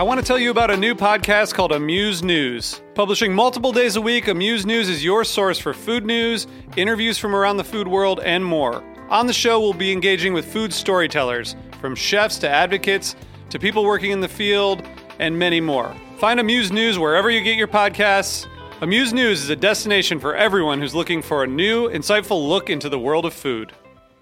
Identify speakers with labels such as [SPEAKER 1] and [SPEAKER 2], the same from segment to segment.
[SPEAKER 1] I want to tell you about a new podcast called Amuse News. Publishing multiple days a week, Amuse News is your source for food news, interviews from around the food world, and more. On the show, we'll be engaging with food storytellers, from chefs to advocates to people working in the field, and many more. Find Amuse News wherever you get your podcasts. Amuse News is a destination for everyone who's looking for a new, insightful look into the world of food.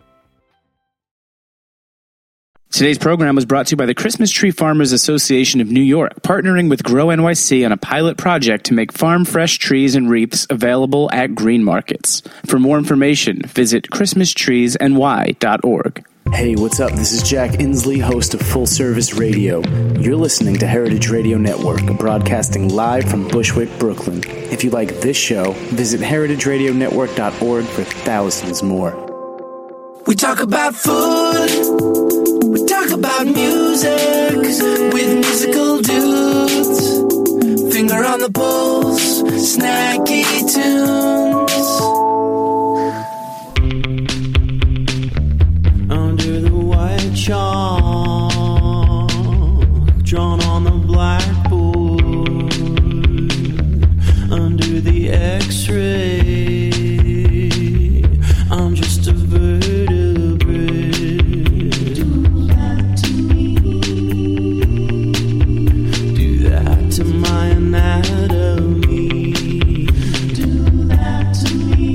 [SPEAKER 2] Today's program was brought to you by the Christmas Tree Farmers Association of New York, partnering with Grow NYC on a pilot project to make farm-fresh trees and wreaths available at green markets. For more information, visit christmastreesny.org.
[SPEAKER 3] Hey, what's up? This is Jack Inslee, host of Full Service Radio. You're listening to Heritage Radio Network, broadcasting live from Bushwick, Brooklyn. If you like this show, visit heritageradionetwork.org for thousands more.
[SPEAKER 4] We talk about food. We talk about music with musical dudes. Finger on the pulse, snacky tunes. Under the white chalk, drawn on the blackboard. Under the X-ray, I'm just a vertebrae. To my anatomy, do that to me,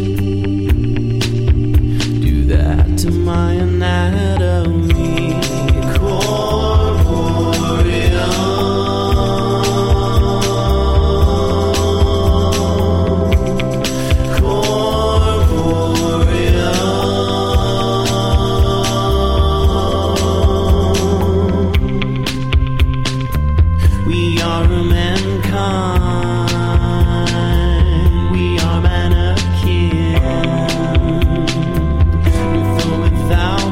[SPEAKER 4] do that to my anatomy, corporeal, we are mankind, we are mannequin, with or without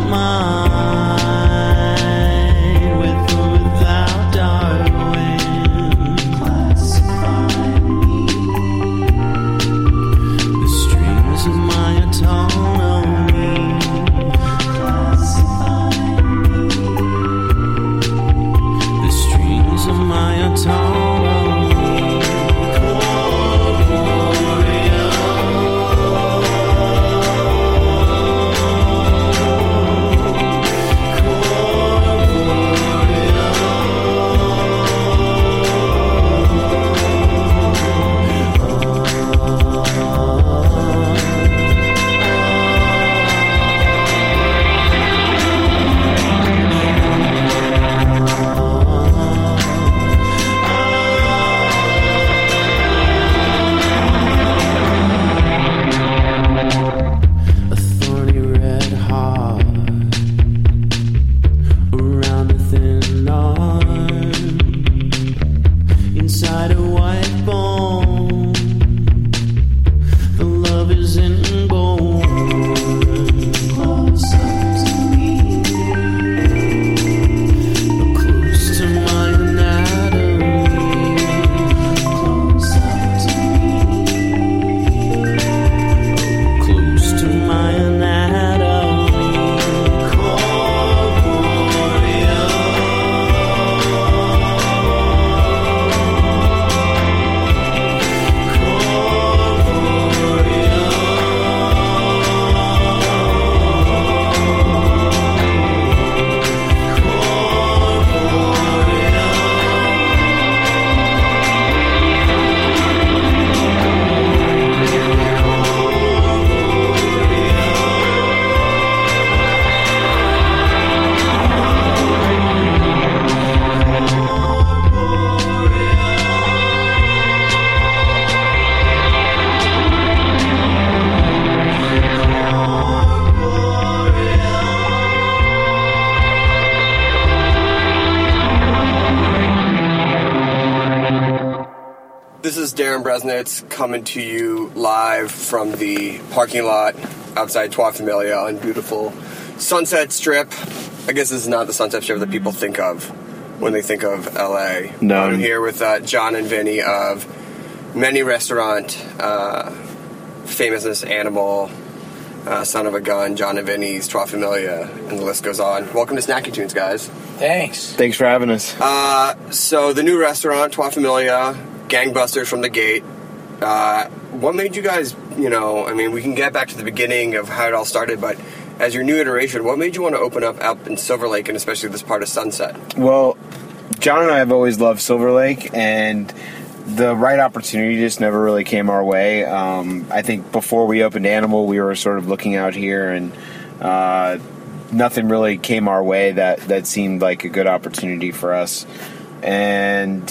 [SPEAKER 4] mind, with or without Darwin. Classify me. The strings of my autonomy. Classify me. The strings of my autonomy.
[SPEAKER 5] This is Darren Bresnitz coming to you live from the parking lot outside Trois Familia on beautiful Sunset Strip. I guess this is not the Sunset Strip that people think of when they think of LA.
[SPEAKER 6] No.
[SPEAKER 5] I'm here with John and Vinny of Many Restaurant, Famousness Animal, Son of a Gun, John and Vinny's, Trois Familia, and the list goes on. Welcome to Snacky Tunes, guys.
[SPEAKER 6] Thanks.
[SPEAKER 7] Thanks for having us.
[SPEAKER 5] So the new restaurant, Trois Familia, gangbusters from the gate. What made you guys, we can get back to the beginning of how it all started, but as your new iteration, what made you want to open up in Silver Lake, and especially this part of Sunset?
[SPEAKER 7] Well, John and I have always loved Silver Lake, and the right opportunity just never really came our way. I think before we opened Animal, we were sort of looking out here, and nothing really came our way that seemed like a good opportunity for us. And,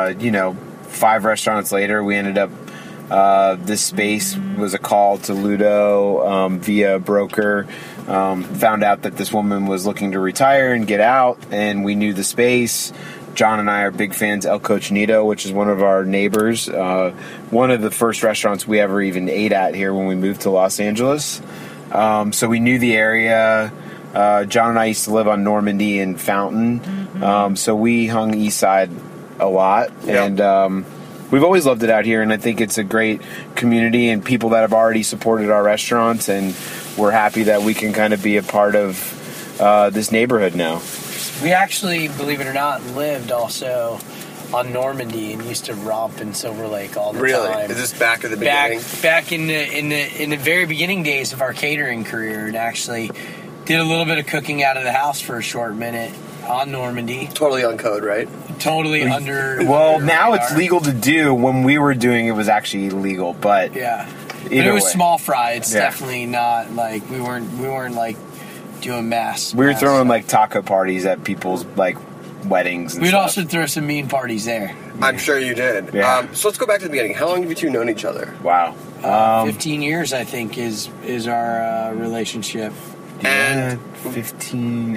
[SPEAKER 7] 5 restaurants later, we ended up, this space was a call to Ludo via a broker. Found out that this woman was looking to retire and get out, and we knew the space. John and I are big fans of El Cochinito, which is one of our neighbors. One of the first restaurants we ever even ate at here when we moved to Los Angeles. So we knew the area. John and I used to live on Normandy and Fountain. So we hung east side a lot. Yep. And we've always loved it out here, and I think it's a great community and people that have already supported our restaurants, and we're happy that we can kind of be a part of this neighborhood now.
[SPEAKER 6] We actually, believe it or not, lived also on Normandy and used to romp in Silver Lake all the time.
[SPEAKER 5] Really? Is this back at the beginning?
[SPEAKER 6] Back in the very beginning days of our catering career, and actually did a little bit of cooking out of the house for a short minute on Normandy.
[SPEAKER 5] Totally on code, right?
[SPEAKER 6] Totally under.
[SPEAKER 7] Well,
[SPEAKER 6] under
[SPEAKER 7] now
[SPEAKER 6] radar.
[SPEAKER 7] it's legal to do. When we were doing it, was actually illegal, but
[SPEAKER 6] yeah. But
[SPEAKER 7] either
[SPEAKER 6] it was
[SPEAKER 7] way.
[SPEAKER 6] small fry. It's
[SPEAKER 7] Yeah.
[SPEAKER 6] definitely not like we weren't like doing mass.
[SPEAKER 7] We were throwing
[SPEAKER 6] stuff.
[SPEAKER 7] like taco parties at people's like weddings. And
[SPEAKER 6] We'd
[SPEAKER 7] stuff.
[SPEAKER 6] also throw some mean parties there.
[SPEAKER 5] I'm sure you did.
[SPEAKER 7] Yeah.
[SPEAKER 5] So let's go back to the beginning. How long have you two known each other?
[SPEAKER 7] Wow.
[SPEAKER 6] 15 years, I think, is our relationship.
[SPEAKER 5] And
[SPEAKER 7] 15.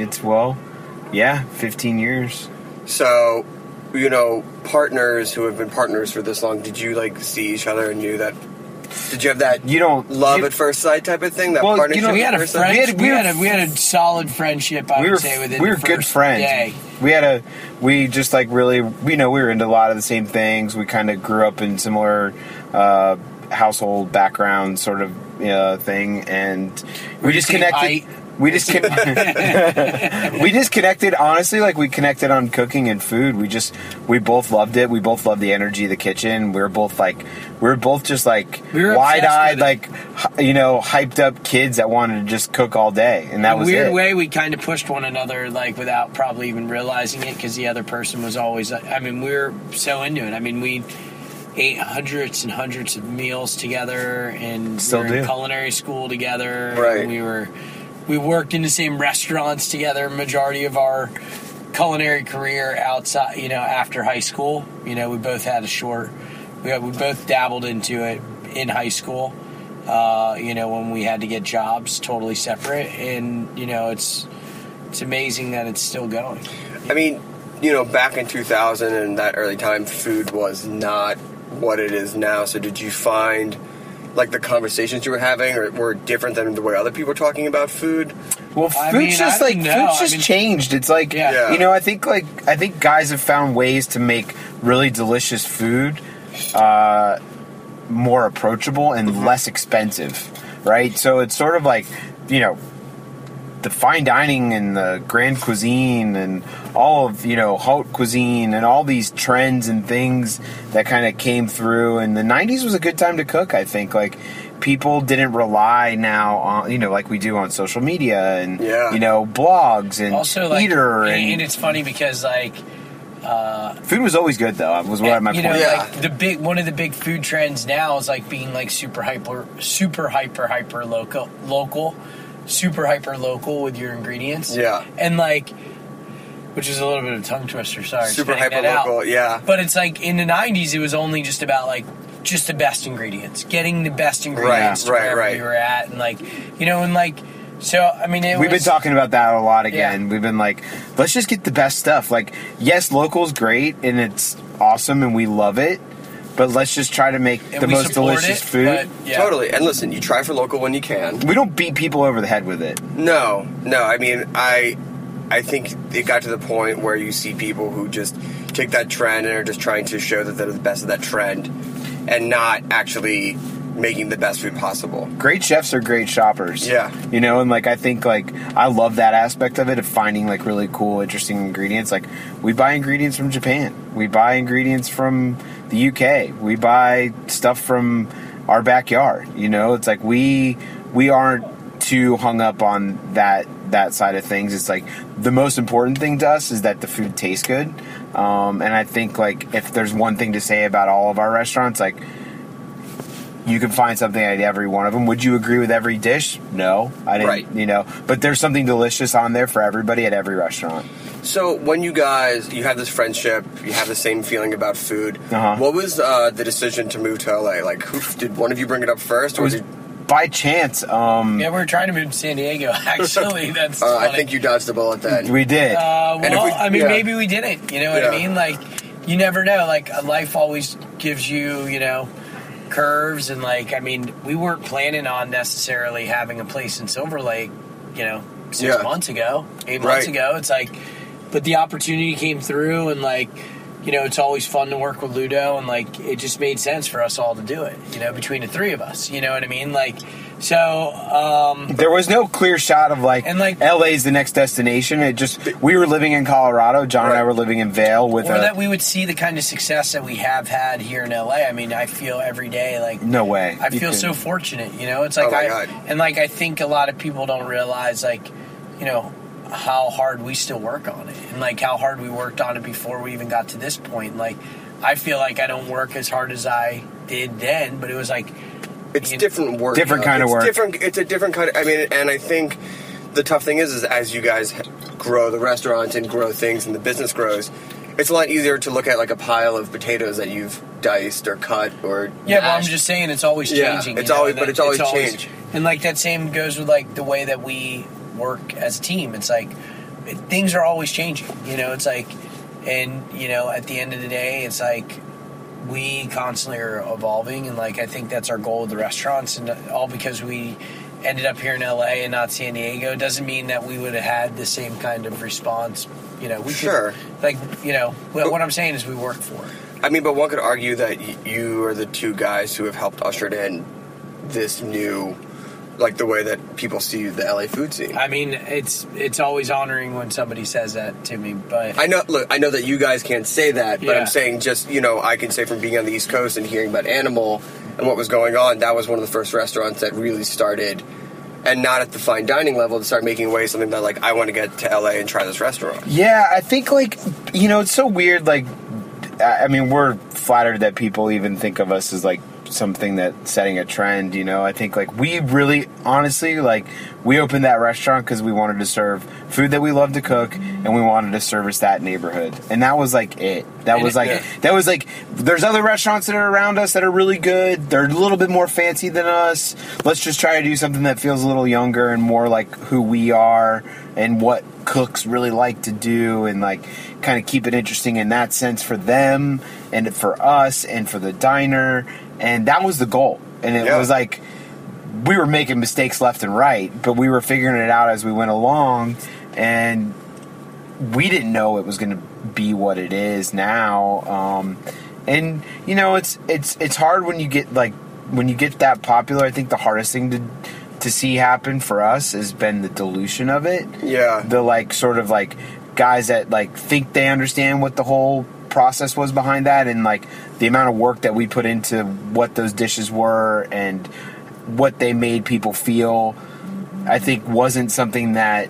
[SPEAKER 7] 15 years.
[SPEAKER 5] so, partners who have been partners for this long, did you see each other and knew that? Did you have that love at first sight type of thing? That
[SPEAKER 7] Well,
[SPEAKER 5] partnership
[SPEAKER 6] We had
[SPEAKER 5] at
[SPEAKER 6] a
[SPEAKER 5] first sight?
[SPEAKER 6] we had a solid friendship. I would say within
[SPEAKER 7] we were
[SPEAKER 6] the
[SPEAKER 7] good
[SPEAKER 6] first
[SPEAKER 7] friends.
[SPEAKER 6] day.
[SPEAKER 7] We just really, we were into a lot of the same things. We kind of grew up in similar household background sort of thing, and we just connected. We just we just connected. Honestly, we connected on cooking and food. We both loved it. We both loved the energy of the kitchen. We were both just wide-eyed, hyped up kids that wanted to just cook all day, and that was it.
[SPEAKER 6] In a weird way, we kind of pushed one another without probably even realizing it, because the other person was always. We were so into it. We ate hundreds and hundreds of meals together, and
[SPEAKER 7] Still
[SPEAKER 6] we were in
[SPEAKER 7] do.
[SPEAKER 6] culinary school together.
[SPEAKER 5] Right.
[SPEAKER 6] And we worked in the same restaurants together. Majority of our culinary career outside, after high school. We both had we both dabbled into it in high school. When we had to get jobs totally separate, and it's amazing that it's still going.
[SPEAKER 5] Back in 2000 and that early time, food was not what it is now. So did you find the conversations you were having were different than the way other people were talking about food?
[SPEAKER 7] Well, food's just changed. It's
[SPEAKER 5] Yeah.
[SPEAKER 7] I think guys have found ways to make really delicious food more approachable and less expensive, right? So it's sort of the fine dining and the grand cuisine and all of, haute cuisine and all these trends and things that kind of came through. And the 90s was a good time to cook, I think. People didn't rely now on, like we do on social media and, blogs and
[SPEAKER 6] also,
[SPEAKER 7] Eater.
[SPEAKER 6] And it's funny because,
[SPEAKER 7] food was always good, though, was what my point.
[SPEAKER 5] Yeah.
[SPEAKER 6] One of the big food trends now is being super hyper local. Super hyper local with your ingredients.
[SPEAKER 5] Yeah.
[SPEAKER 6] And which is a little bit of a tongue twister, sorry.
[SPEAKER 5] Super hyper local, yeah.
[SPEAKER 6] But it's in the 90s, it was only just about just the best ingredients. Getting the best ingredients to wherever we were at. And
[SPEAKER 7] We've been talking about that a lot again. Yeah. We've been let's just get the best stuff. Yes, local's great and it's awesome and we love it. But let's just try to make the most delicious food.
[SPEAKER 6] Yeah.
[SPEAKER 5] Totally. And listen, you try for local when you can.
[SPEAKER 7] We don't beat people over the head with it.
[SPEAKER 5] No. I think it got to the point where you see people who just take that trend and are just trying to show that they're the best of that trend and not actually making the best food possible.
[SPEAKER 7] Great chefs are great shoppers.
[SPEAKER 5] Yeah.
[SPEAKER 7] You know, and like I think like I love that aspect of it, of finding like really cool, interesting ingredients. Like we buy ingredients from Japan. We buy ingredients from the UK. We buy stuff from our backyard. You know, it's like we aren't too hung up on that side of things. It's like the most important thing to us is that the food tastes good. And I think like if there's one thing to say about all of our restaurants, like you can find something at every one of them. Would you agree with every dish? No, I didn't.
[SPEAKER 5] Right.
[SPEAKER 7] You know, but there's something delicious on there for everybody at every restaurant.
[SPEAKER 5] So when you have this friendship, you have the same feeling about food.
[SPEAKER 7] Uh-huh.
[SPEAKER 5] What was the decision to move to LA? Like, did one of you bring it up first, or was it?
[SPEAKER 7] By chance.
[SPEAKER 6] Yeah, we were trying to move to San Diego, actually. That's
[SPEAKER 5] I think you dodged the bullet then.
[SPEAKER 7] We did.
[SPEAKER 6] Maybe we didn't. You know what I mean? Like, you never know. Like, life always gives you, you know, curves. And, like, I mean, we weren't planning on necessarily having a place in Silver Lake, you know, 6 months ago, 8 months ago. It's like, but the opportunity came through, and, like, you know, it's always fun to work with Ludo, and, like, it just made sense for us all to do it, you know, between the three of us, you know what I mean? Like, so,
[SPEAKER 7] there was no clear shot of, like,
[SPEAKER 6] and like
[SPEAKER 7] LA's the next destination. It just, we were living in Colorado. John and I were living in Vail with
[SPEAKER 6] that we would see the kind of success that we have had here in LA. I mean, I feel every day, like,
[SPEAKER 7] no way.
[SPEAKER 6] I feel so fortunate, you know? It's like, I think a lot of people don't realize, like, you know, how hard we still work on it, and like how hard we worked on it before we even got to this point. Like, I feel like I don't work as hard as I did then, but it was like,
[SPEAKER 5] it's different work,
[SPEAKER 7] different kind of work.
[SPEAKER 5] It's a different kind of. I mean, and I think the tough thing is as you guys grow the restaurant and grow things and the business grows, it's a lot easier to look at like a pile of potatoes that you've diced or cut or
[SPEAKER 6] well, I'm just saying it's always changing.
[SPEAKER 5] It's always changing.
[SPEAKER 6] And like that same goes with like the way that we work as a team. It's like things are always changing, you know. It's like, and you know, at the end of the day, it's like we constantly are evolving, and like I think that's our goal with the restaurants, and all because we ended up here in LA and not San Diego doesn't mean that we would have had the same kind of response, you know. We could, like, you know, what I'm saying is we work for it. I
[SPEAKER 5] mean, but one could argue that you are the two guys who have helped usher in this new, like, the way that people see the LA food scene.
[SPEAKER 6] I mean, it's always honoring when somebody says that to me, but
[SPEAKER 5] I know that you guys can't say that, but I'm saying just, you know, I can say from being on the East Coast and hearing about Animal and what was going on, that was one of the first restaurants that really started, and not at the fine dining level, to start making away something that, like, I want to get to LA and try this restaurant.
[SPEAKER 7] Yeah, I think, like, you know, it's so weird, like, I mean, we're flattered that people even think of us as, like, something that's setting a trend, you know. I think, like, we really, honestly, like, we opened that restaurant because we wanted to serve food that we love to cook, and we wanted to service that neighborhood, and that was, like, it. That was like, there's other restaurants that are around us that are really good. They're a little bit more fancy than us. Let's just try to do something that feels a little younger and more like who we are and what cooks really like to do, and like kind of keep it interesting in that sense for them and for us and for the diner. And that was the goal. And it was like, we were making mistakes left and right, but we were figuring it out as we went along, and we didn't know it was going to be what it is now. And you know, it's hard when you get that popular. I think the hardest thing to see happen for us has been the dilution of it.
[SPEAKER 5] Yeah.
[SPEAKER 7] The, like, sort of like guys that, like, think they understand what the whole process was behind that, and like the amount of work that we put into what those dishes were and what they made people feel, I think wasn't something that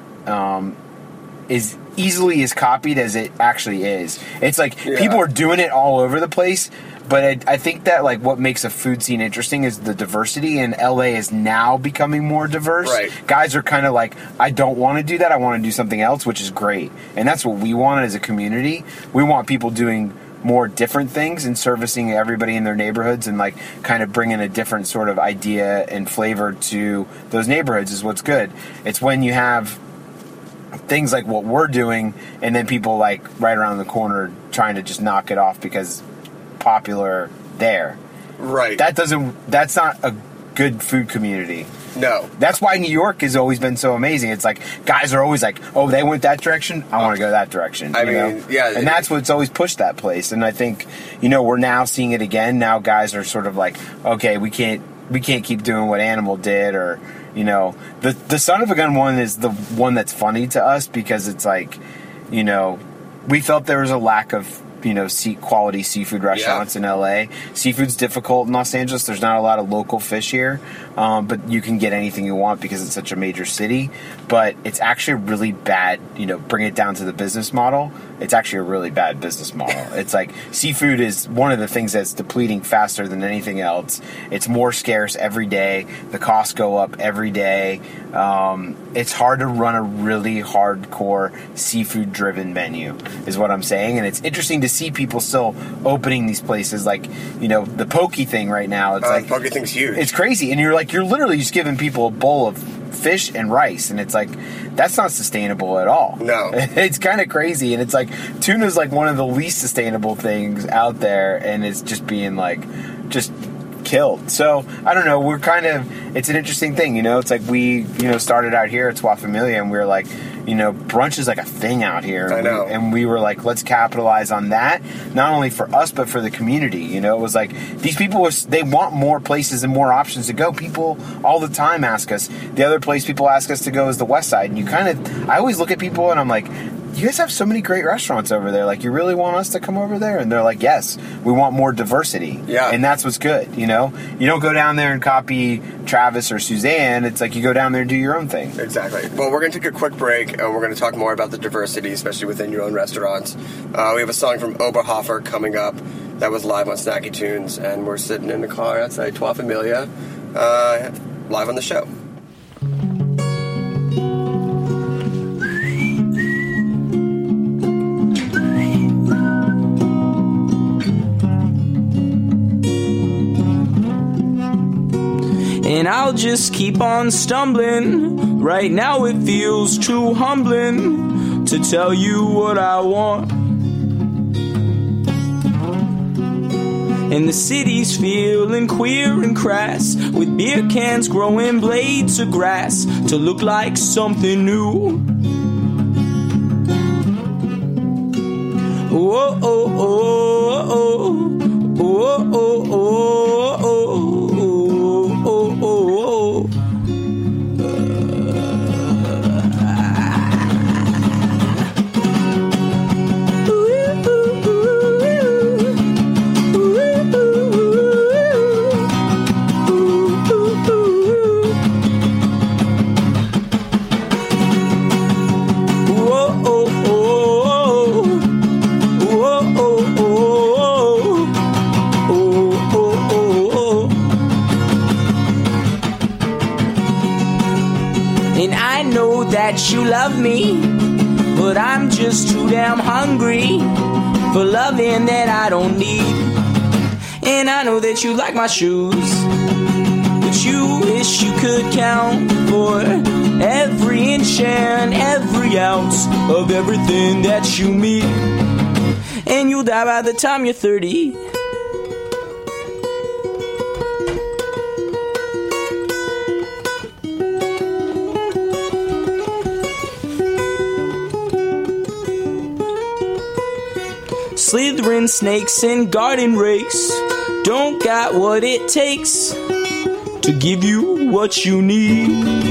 [SPEAKER 7] is easily as copied as it actually is. It's like people are doing it all over the place, but I think that, like, what makes a food scene interesting is the diversity, and LA is now becoming more diverse.
[SPEAKER 5] Right.
[SPEAKER 7] Guys are kind of like, I don't want to do that, I want to do something else, which is great. And that's what we want as a community. We want people doing more different things and servicing everybody in their neighborhoods, and, like, kind of bringing a different sort of idea and flavor to those neighborhoods is what's good. It's when you have things like what we're doing, and then people, like, right around the corner trying to just knock it off because popular there.
[SPEAKER 5] Right.
[SPEAKER 7] That's not a good food community.
[SPEAKER 5] No.
[SPEAKER 7] That's why New York has always been so amazing. It's like, guys are always like, oh, they went that direction, I want to go that direction.
[SPEAKER 5] I mean, yeah.
[SPEAKER 7] And that's what's always pushed that place. And I think, you know, we're now seeing it again. Now guys are sort of like, okay, we can't we can't keep doing what Animal did, or the Son of a Gun one is the one that's funny to us because it's like, we felt there was a lack of quality seafood restaurants in LA. Seafood's difficult in Los Angeles. There's not a lot of local fish here, but you can get anything you want because it's such a major city. But it's actually really bad, bring it down to the business model. It's actually a really bad business model. It's like seafood is one of the things that's depleting faster than anything else. It's more scarce every day. The costs go up every day. It's hard to run a really hardcore seafood-driven menu, is what I'm saying. And it's interesting to see people still opening these places, like the Poke thing right now. It's like
[SPEAKER 5] Poke thing's huge.
[SPEAKER 7] It's crazy, and you're literally just giving people a bowl of fish and rice, and it's like that's not sustainable at all.
[SPEAKER 5] No,
[SPEAKER 7] it's kind of crazy, and it's like tuna's like one of the least sustainable things out there, and it's just being just killed. So I don't know. It's an interesting thing, It's like we started out here at Trois Familia, and we were like, brunch is like a thing out here.
[SPEAKER 5] I know.
[SPEAKER 7] And we were like, let's capitalize on that, not only for us but for the community. It was like these people they want more places and more options to go. People all the time ask us. The other place people ask us to go is the West Side, and I always look at people and I'm like, you guys have so many great restaurants over there. Like, you really want us to come over there? And they're like, yes, we want more diversity.
[SPEAKER 5] Yeah.
[SPEAKER 7] And that's what's good, You don't go down there and copy Travis or Suzanne. It's like you go down there and do your own thing.
[SPEAKER 5] Exactly. Well, we're going to take a quick break, and we're going to talk more about the diversity, especially within your own restaurants. We have a song from Oberhofer coming up that was live on Snacky Tunes, and we're sitting in the car outside Trois Familia, live on the show.
[SPEAKER 8] And I'll just keep on stumbling. Right now it feels too humbling to tell you what I want. And the city's feeling queer and crass, with beer cans growing blades of grass to look like something new. Oh, oh, oh, oh, oh, oh, oh, oh, oh. That you love me, but I'm just too damn hungry for loving that I don't need. And I know that you like my shoes, but you wish you could count for every inch and every ounce of everything that you meet. And you'll die by the time you're 30. Slithering snakes and garden rakes don't got what it takes to give you what you need.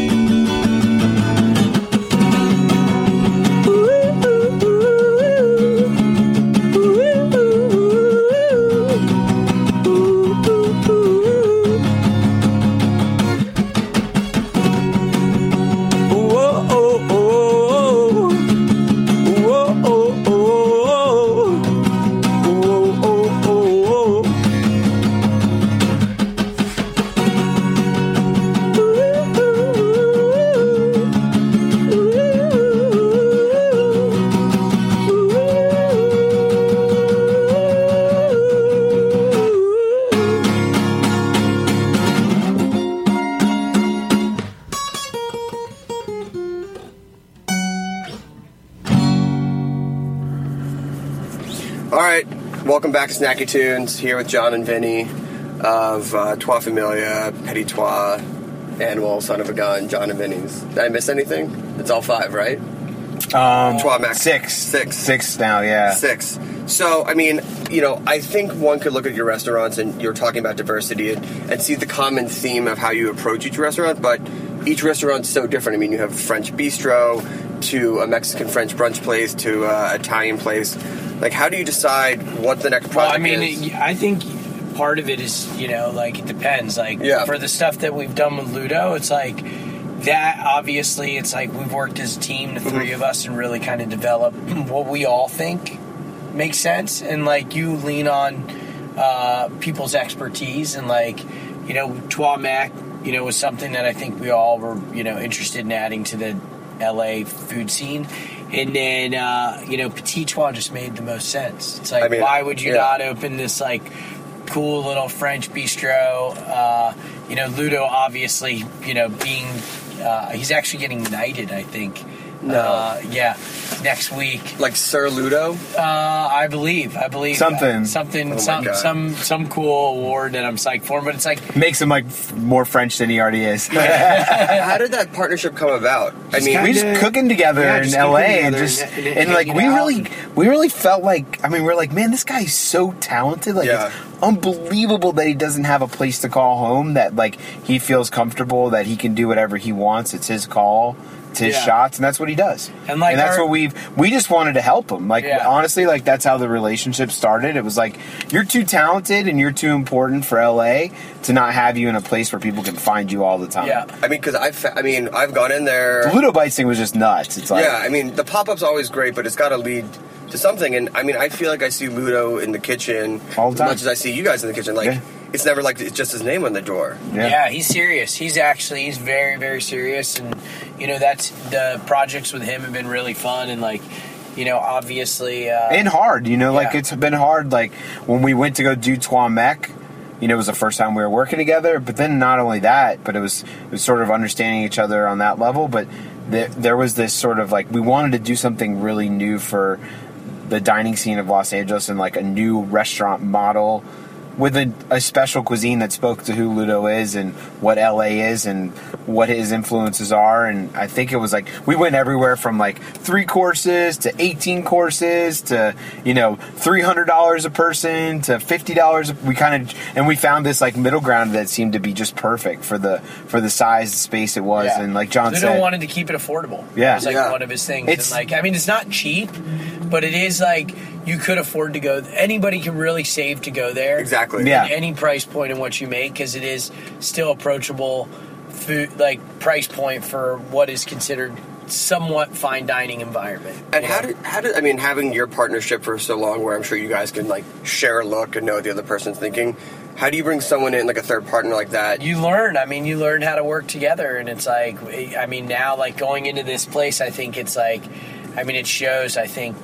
[SPEAKER 5] Welcome back to Snacky Tunes, here with John and Vinny of Trois Familia, Petit Trois, Animal, Son of a Gun, John and Vinny's. Did I miss anything? It's all 5, right? Trois Max.
[SPEAKER 7] Six now, yeah.
[SPEAKER 5] 6. So, I mean, I think one could look at your restaurants, and you're talking about diversity, and see the common theme of how you approach each restaurant, but each restaurant's so different. I mean, you have French bistro to a Mexican-French brunch place to an Italian place. Like, how do you decide what the next project is?
[SPEAKER 6] I think part of it is, it depends. For the stuff that we've done with Ludo, it's like that, obviously, it's like we've worked as a team, the three of us, and really kind of developed what we all think makes sense. And, you lean on people's expertise. And, Trois Mac, was something that I think we all were, interested in adding to the LA food scene. And then, Petit Trois just made the most sense. It's like, why would you not open this, cool little French bistro? Ludo, obviously, being, he's actually getting knighted, I think. Next week.
[SPEAKER 5] Like Sir Ludo?
[SPEAKER 6] I believe
[SPEAKER 7] something.
[SPEAKER 6] Some cool award that I'm psyched for, but it's like
[SPEAKER 7] makes him more French than he already is.
[SPEAKER 5] How did that partnership come about?
[SPEAKER 7] We just cooking together in LA we really felt like, we're like, man, this guy's so talented. It's unbelievable that he doesn't have a place to call home, that he feels comfortable that he can do whatever he wants. It's his call. His shots, and that's what he does, and that's what we just wanted to help him. Honestly, that's how the relationship started. It was you're too talented and you're too important for LA to not have you in a place where people can find you all the time.
[SPEAKER 5] Because I've gone in there.
[SPEAKER 7] The Ludo Bites thing was just nuts. It's
[SPEAKER 5] the pop-up's always great, but it's got to lead to something. And I feel like I see Ludo in the kitchen
[SPEAKER 7] all the time,
[SPEAKER 5] as much as I see you guys in the kitchen. It's never it's just his name on the door.
[SPEAKER 6] Yeah, he's serious. He's very, very serious. And, that's the projects with him have been really fun. And, obviously.
[SPEAKER 7] And hard, it's been hard. When we went to go do Trois Mac, it was the first time we were working together. But then not only that, but it was sort of understanding each other on that level. But there was this sort of we wanted to do something really new for the dining scene of Los Angeles, and a new restaurant model with a special cuisine that spoke to who Ludo is and what LA is and what his influences are. And I think it was we went everywhere from 3 courses to 18 courses to $300 a person to $50. We found this middle ground that seemed to be just perfect for the size space it was. And like John
[SPEAKER 6] Ludo
[SPEAKER 7] said,
[SPEAKER 6] wanted to keep it affordable.
[SPEAKER 7] Yeah,
[SPEAKER 6] it was one of his things. It's not cheap, but it is you could afford to go. Anybody can really save to go there.
[SPEAKER 5] Exactly.
[SPEAKER 6] At any price point in what you make, because it is still approachable food, price point for what is considered somewhat fine dining environment.
[SPEAKER 5] And how did having your partnership for so long, where I'm sure you guys can share a look and know what the other person's thinking, how do you bring someone in, a third partner like that?
[SPEAKER 6] You learn. You learn how to work together, and it's now going into this place, I think it's it shows, I think,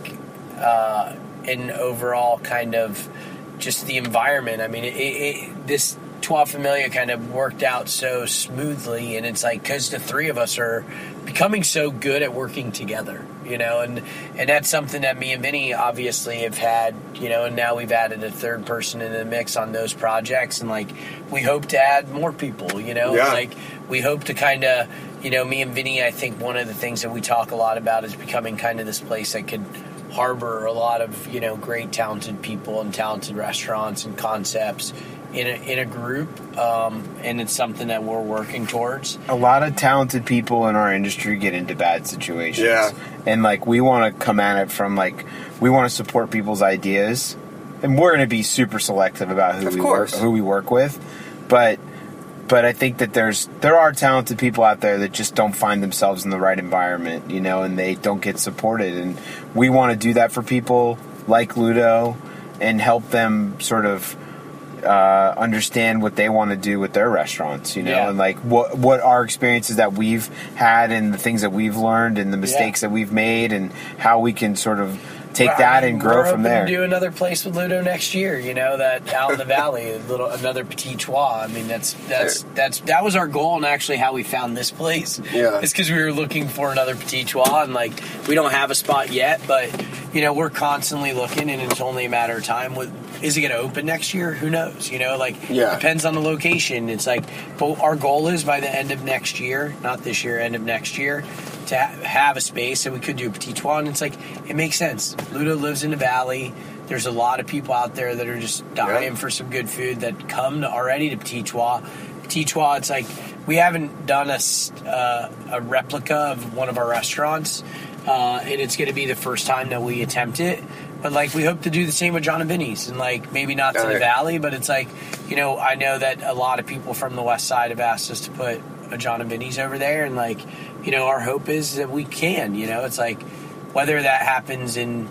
[SPEAKER 6] in overall kind of just the environment. This Trois Familia kind of worked out so smoothly, and it's because the three of us are becoming so good at working together, and that's something that me and Vinny obviously have had, and now we've added a third person in the mix on those projects, and we hope to add more people, we hope to kind of, me and Vinny, I think one of the things that we talk a lot about is becoming kind of this place that could harbor a lot of great talented people and talented restaurants and concepts in a group, and it's something that we're working towards.
[SPEAKER 7] A lot of talented people in our industry get into bad situations, and we want to come at it from we want to support people's ideas, and we're going to be super selective about who we work with, but I think that there are talented people out there that just don't find themselves in the right environment, and they don't get supported. And we want to do that for people like Ludo and help them sort of understand what they want to do with their restaurants, and what our experiences that we've had and the things that we've learned and the mistakes that we've made and how we can sort of take that and grow from there.
[SPEAKER 6] We're hoping to do another place with Ludo next year, that out in the valley, another Petit Trois. That was our goal, and actually how we found this place.
[SPEAKER 5] Yeah.
[SPEAKER 6] It's because we were looking for another Petit Trois, and we don't have a spot yet, but we're constantly looking, and it's only a matter of time. Is it going to open next year? Who knows? Depends on the location. It's but our goal is by the end of next year, not this year, end of next year, to have a space that we could do a Petit Trois, and it's it makes sense. Ludo lives in the valley. there's a lot of people out there that are just dying for some good food that come already to Petit Trois. Petit Trois, it's like we haven't done a replica of one of our restaurants, and it's going to be the first time that we attempt it. But, like, we hope to do the same with John and Vinny's. And, like, maybe not to the Valley, but it's like, you know, I know that a lot of people from the West Side have asked us to put a John and Vinny's over there. And, like, you know, our hope is that we can, you know. It's like, whether that happens in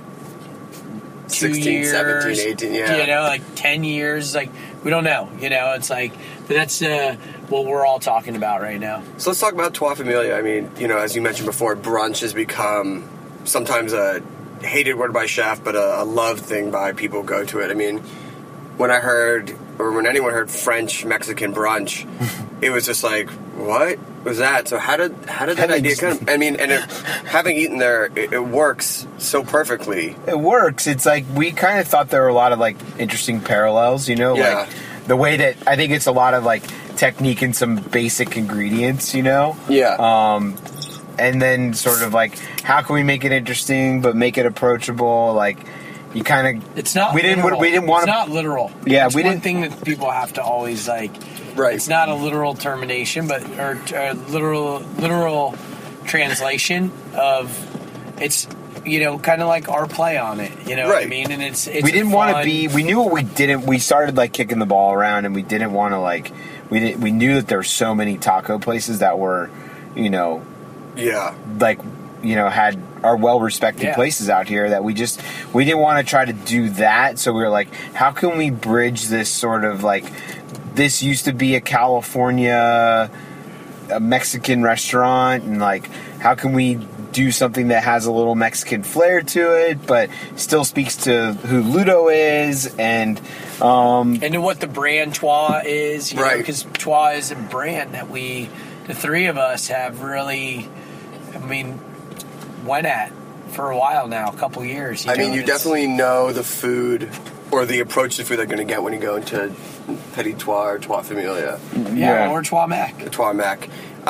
[SPEAKER 6] 2
[SPEAKER 5] 16,
[SPEAKER 6] years,
[SPEAKER 5] 17, 18,
[SPEAKER 6] you know, like 10 years, like, we don't know, you know. It's like, but that's what we're all talking about right now.
[SPEAKER 5] So let's talk about Trois Familia. I mean, you know, as you mentioned before, brunch has become sometimes a hated word by chef, but a loved thing by people who go to it. I mean, when I heard, or when anyone heard French Mexican brunch, it was just like, what was that? So how did that idea come? I mean, and having eaten there, it works so perfectly.
[SPEAKER 7] It works. It's like we kind of thought there were a lot of like interesting parallels, you know, like the way that I think it's a lot of like technique and some basic ingredients, you know.
[SPEAKER 5] Yeah.
[SPEAKER 7] And then sort of like, how can we make it interesting but make it approachable? Like, you kind of
[SPEAKER 6] it's not.
[SPEAKER 7] We didn't want to.
[SPEAKER 6] It's not literal.
[SPEAKER 7] Yeah,
[SPEAKER 6] it's one thing that people have to always like.
[SPEAKER 5] Right.
[SPEAKER 6] It's not a literal termination, but or literal translation of it's. You know, kind of like our play on it. You know what I mean? And it's
[SPEAKER 7] we didn't want to be. We knew what we didn't. We started like kicking the ball around, and we didn't want to like. We knew that there were so many taco places that were, you know.
[SPEAKER 5] Yeah.
[SPEAKER 7] Like, you know, are well-respected places out here that we didn't want to try to do that. So we were like, how can we bridge this sort of like, this used to be a Mexican restaurant, and like, how can we do something that has a little Mexican flair to it, but still speaks to who Ludo is, and
[SPEAKER 6] to what the brand Trois is, you know, because Trois is a brand that the three of us have really, I mean, went at for a while now, a couple years.
[SPEAKER 5] I mean, you definitely know the food or the approach to food they're going to get when you go into Petit Trois or Trois Familia.
[SPEAKER 6] Yeah, or Trois Mac.
[SPEAKER 5] Trois Mac.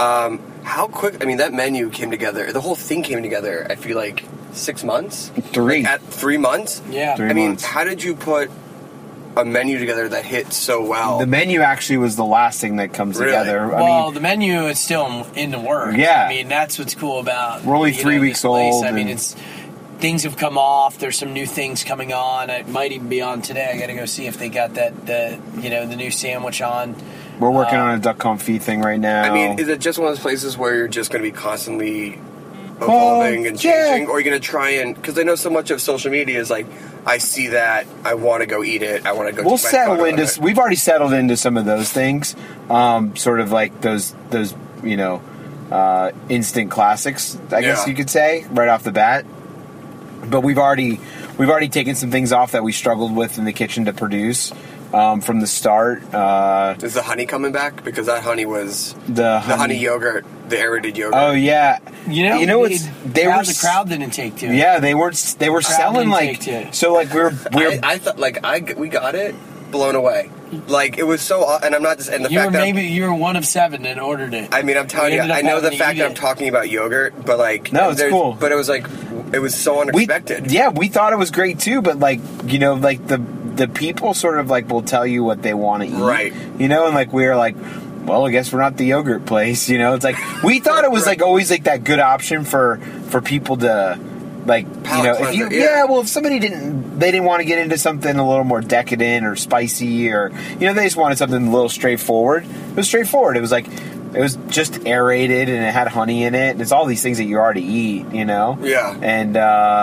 [SPEAKER 5] How quick, I mean, that menu came together, the whole thing came together, I feel like 6 months?
[SPEAKER 7] 3.
[SPEAKER 5] Like at 3 months?
[SPEAKER 6] Yeah.
[SPEAKER 7] 3
[SPEAKER 5] I mean,
[SPEAKER 7] months.
[SPEAKER 5] how did you put a menu together that hit so well?
[SPEAKER 7] The menu actually was the last thing that comes together.
[SPEAKER 6] Well, the menu is still in the works.
[SPEAKER 7] Yeah.
[SPEAKER 6] I mean, that's what's cool about.
[SPEAKER 7] We're only 3 weeks old.
[SPEAKER 6] I mean, things have come off. There's some new things coming on. It might even be on today. I got to go see if they got the new sandwich on.
[SPEAKER 7] We're working on a duck confit thing right now.
[SPEAKER 5] I mean, is it just one of those places where you're just going to be constantly evolving and changing? Or are you going to try and... Because I know so much of social media is like, I see that, I want to go eat it, I want to go...
[SPEAKER 7] We'll settle into... We've already settled into some of those things. Sort of like those you know, instant classics, I guess you could say, right off the bat. But we've already taken some things off that we struggled with in the kitchen to produce. From the start.
[SPEAKER 5] Is the honey coming back? Because that honey was
[SPEAKER 7] the
[SPEAKER 5] honey yogurt, the aerated yogurt.
[SPEAKER 7] Oh yeah,
[SPEAKER 6] you know the crowd didn't take to it.
[SPEAKER 7] Yeah, they were selling like so. Like
[SPEAKER 5] I thought we got it blown away. Like it was so, and I'm not just and the fact that
[SPEAKER 6] you were one of 7 that ordered it.
[SPEAKER 5] I mean, I'm telling you, I know the fact that I'm talking about yogurt, but like
[SPEAKER 7] no, it's cool.
[SPEAKER 5] But it was like it was so unexpected.
[SPEAKER 7] We thought it was great too, but like you know, like the people sort of like will tell you what they want to eat,
[SPEAKER 5] right?
[SPEAKER 7] You know, and like we were like, well, I guess we're not the yogurt place, you know. It's like we thought it was like always like that good option for people to like you know if somebody didn't want to get into something a little more decadent or spicy or you know they just wanted something a little straightforward. It was straightforward. It was like it was just aerated and it had honey in it and it's all these things that you already eat, you know.
[SPEAKER 5] Yeah.
[SPEAKER 7] And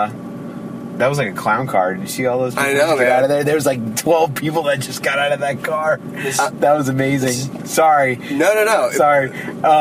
[SPEAKER 7] that was like a clown car. Did you see all those people
[SPEAKER 5] I know,
[SPEAKER 7] get out of there? There was like 12 people that just got out of that car. That was amazing. Sorry.
[SPEAKER 5] No.
[SPEAKER 7] Sorry.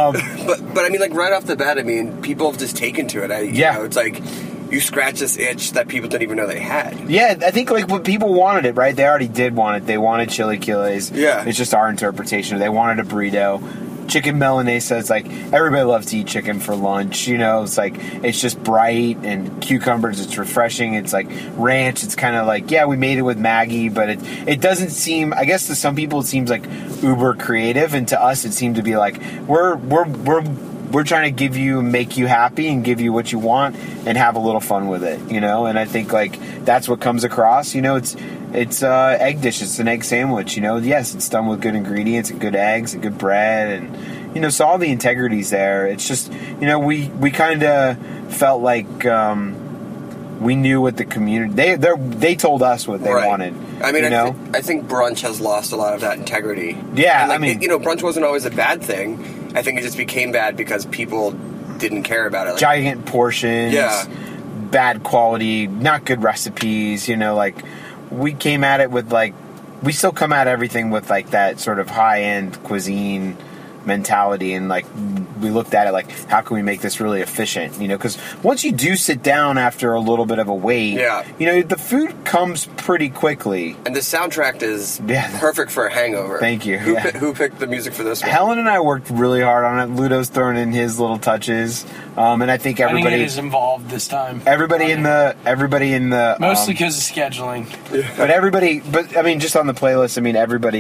[SPEAKER 5] But I mean, like right off the bat, I mean, people have just taken to it. You know, it's like you scratch this itch that people didn't even know they had.
[SPEAKER 7] Yeah, I think like when people wanted it, right? They already did want it. They wanted chilaquiles.
[SPEAKER 5] Yeah.
[SPEAKER 7] It's just our interpretation. They wanted a burrito. Chicken Milanesa, it's like everybody loves to eat chicken for lunch, you know. It's like it's just bright and cucumbers. It's refreshing. It's like ranch. It's kind of like we made it with Maggie, but it doesn't seem. I guess to some people it seems like uber creative, and to us it seemed to be like we're we're trying to make you happy and give you what you want and have a little fun with it, you know. And I think like that's what comes across. You know, it's egg dish. It's an egg sandwich. You know, yes, it's done with good ingredients and good eggs and good bread, and you know, so all the integrity's there. It's just, you know, we kind of felt like we knew what the community they told us what they wanted.
[SPEAKER 5] I mean,
[SPEAKER 7] you know?
[SPEAKER 5] I think brunch has lost a lot of that integrity.
[SPEAKER 7] Yeah,
[SPEAKER 5] and like,
[SPEAKER 7] I mean,
[SPEAKER 5] you know, brunch wasn't always a bad thing. I think it just became bad because people didn't care about it. Like,
[SPEAKER 7] giant portions, bad quality, not good recipes. You know, like we came at it with like we still come at everything with like that sort of high end cuisine mentality, and like we looked at it like, how can we make this really efficient, you know, because once you do sit down after a little bit of a wait, you know, the food comes pretty quickly,
[SPEAKER 5] and the soundtrack is perfect for a hangover.
[SPEAKER 7] Thank you.
[SPEAKER 5] Who picked the music for this one?
[SPEAKER 7] Helen and I worked really hard on it. Ludo's throwing in his little touches, and I think everybody
[SPEAKER 6] is involved this time.
[SPEAKER 7] Everybody in the
[SPEAKER 6] mostly because of scheduling,
[SPEAKER 7] but I mean, just on the playlist, I mean, everybody,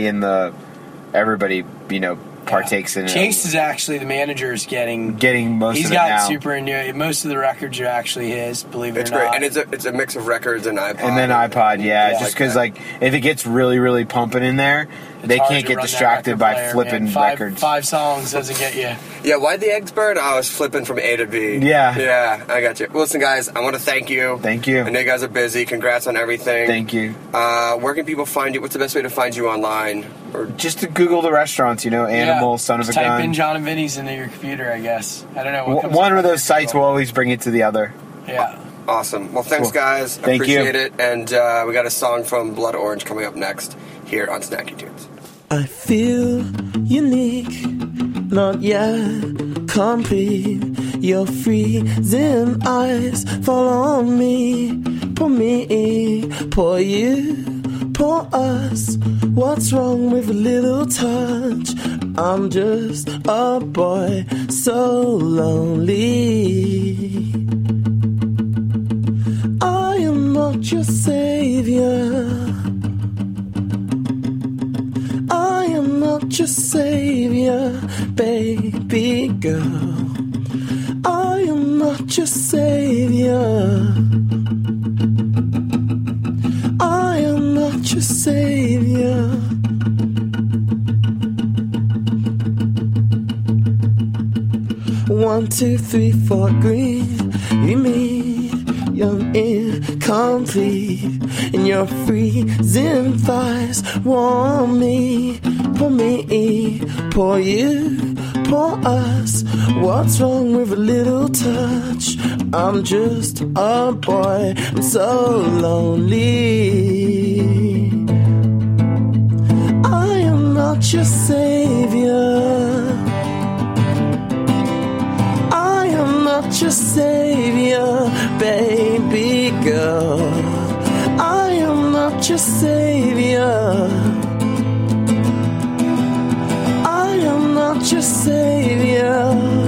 [SPEAKER 7] you know, partakes in it.
[SPEAKER 6] Chase is actually the manager is getting
[SPEAKER 7] most of it now. He's
[SPEAKER 6] got super into it. Most of the records are actually his, believe it or not.
[SPEAKER 5] It's great, and it's a mix of records and iPod.
[SPEAKER 7] And then iPod, just because like if it gets really, really pumping in there, they can't get distracted by flipping records.
[SPEAKER 6] 5 songs doesn't get you.
[SPEAKER 5] Yeah, why'd the eggs burn? I was flipping from A to B.
[SPEAKER 7] Yeah,
[SPEAKER 5] I got you. Well, listen, guys, I want to thank you.
[SPEAKER 7] Thank you.
[SPEAKER 5] I know you guys are busy. Congrats on everything.
[SPEAKER 7] Thank you.
[SPEAKER 5] Where can people find you? What's the best way to find you online? Or
[SPEAKER 7] just to Google the restaurants, you know, Animal, Son of a Gun.
[SPEAKER 6] Type in John and Vinny's into your computer, I guess. I don't know. What
[SPEAKER 7] one of those sites will always bring it to the other.
[SPEAKER 6] Yeah.
[SPEAKER 5] Awesome. Well, thanks, guys.
[SPEAKER 7] Thank
[SPEAKER 5] Appreciate it. And we got a song from Blood Orange coming up next here on Snacky Tunes.
[SPEAKER 4] I feel unique, not yet complete. Your freezing eyes fall on me, pour you, pour us. What's wrong with a little touch? I'm just a boy, so lonely. I am not your savior. I am not your savior, baby girl. I am not your savior. I am not your savior. One, two, three, four, green. You mean young, incomplete, and your freezing thighs warm me, pour you, pour us. What's wrong with a little touch? I'm just a boy, I'm so lonely. I am not your savior. I am not your savior, baby girl. I am not your savior. I am not your savior.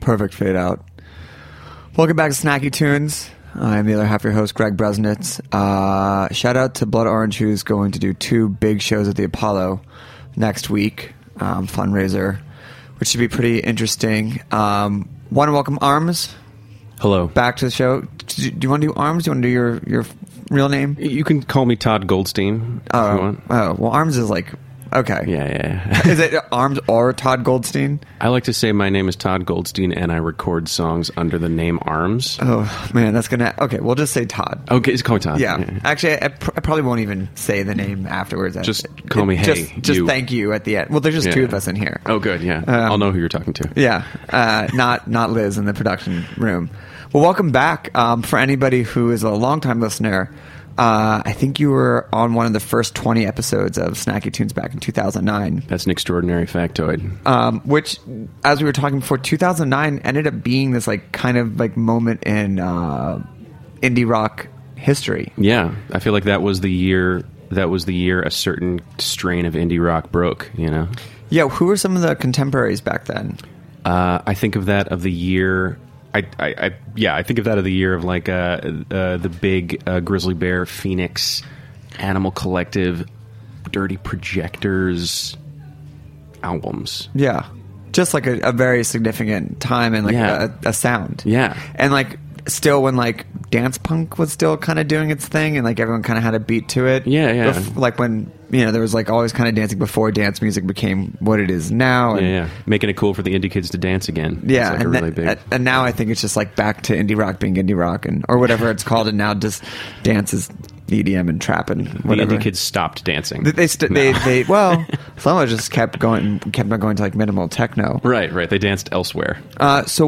[SPEAKER 9] Perfect fade out. Welcome back to Snacky Tunes. I'm the other half of your host, Greg Bresnitz. Shout out to Blood Orange, who's going to do 2 big shows at the Apollo next week, fundraiser, which should be pretty interesting. Want to welcome Arms.
[SPEAKER 10] Hello.
[SPEAKER 9] Back to the show. Do you want to do Arms? Do you want to do your real name?
[SPEAKER 10] You can call me Todd Goldstein if you want.
[SPEAKER 9] Oh, well, Arms is like... Okay.
[SPEAKER 10] Yeah.
[SPEAKER 9] Is it Arms or Todd Goldstein?
[SPEAKER 10] I like to say my name is Todd Goldstein and I record songs under the name Arms.
[SPEAKER 9] Oh, man, that's going to... Okay, we'll just say Todd.
[SPEAKER 10] Okay, just call me Todd.
[SPEAKER 9] Yeah. Actually, I probably won't even say the name afterwards.
[SPEAKER 10] Just call me Hey.
[SPEAKER 9] Just thank you at the end. Well, there's just 2 of us in here.
[SPEAKER 10] Oh, good, yeah. I'll know who you're talking to.
[SPEAKER 9] Yeah. Not Liz in the production room. Well, welcome back. For anybody who is a longtime listener... I think you were on one of the first 20 episodes of Snacky Tunes back in 2009.
[SPEAKER 10] That's an extraordinary factoid.
[SPEAKER 9] Which, as we were talking before, 2009 ended up being this like kind of like moment in indie rock history.
[SPEAKER 10] Yeah, I feel like that was the year a certain strain of indie rock broke. You know.
[SPEAKER 9] Yeah, who were some of the contemporaries back then?
[SPEAKER 10] I think of that of the year. I think of that of the year of like the big Grizzly Bear, Phoenix, Animal Collective, Dirty Projectors albums.
[SPEAKER 9] Yeah, just like a very significant time and like a sound.
[SPEAKER 10] Yeah,
[SPEAKER 9] and like still when like dance punk was still kind of doing its thing and like everyone kind of had a beat to it.
[SPEAKER 10] Yeah.
[SPEAKER 9] Like when there was like always kind of dancing before dance music became what it is now. And,
[SPEAKER 10] making it cool for the indie kids to dance again.
[SPEAKER 9] Yeah,
[SPEAKER 10] like
[SPEAKER 9] and,
[SPEAKER 10] really big.
[SPEAKER 9] And now I think it's just like back to indie rock being indie rock or whatever it's called, and now just dance is EDM and trap and whatever.
[SPEAKER 10] The indie kids stopped dancing.
[SPEAKER 9] They well, some of it just kept on going to like minimal techno.
[SPEAKER 10] Right. They danced elsewhere.
[SPEAKER 9] So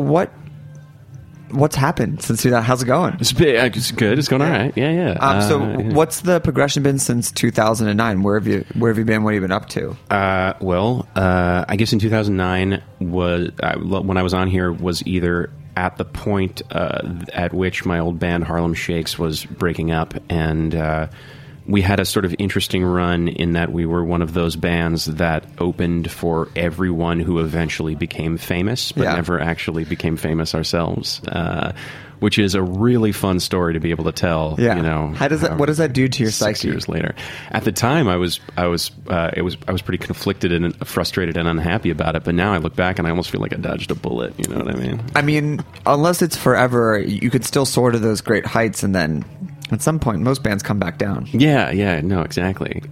[SPEAKER 9] what's happened since that? How's it going?
[SPEAKER 10] It's good. It's going all right. Yeah.
[SPEAKER 9] So what's the progression been since 2009? Where have you been? What have you been up to?
[SPEAKER 10] I guess in 2009 was when I was on here was either at the point at which my old band Harlem Shakes was breaking up, and we had a sort of interesting run in that we were one of those bands that opened for everyone who eventually became famous, but never actually became famous ourselves, which is a really fun story to be able to tell.
[SPEAKER 9] Yeah. What does that do to your psyche?
[SPEAKER 10] 6 years later? At the time, I was pretty conflicted and frustrated and unhappy about it. But now I look back and I almost feel like I dodged a bullet. You know what I mean?
[SPEAKER 9] I mean, unless it's forever, you could still soar to those great heights, and then at some point, most bands come back down.
[SPEAKER 10] Yeah, no, exactly.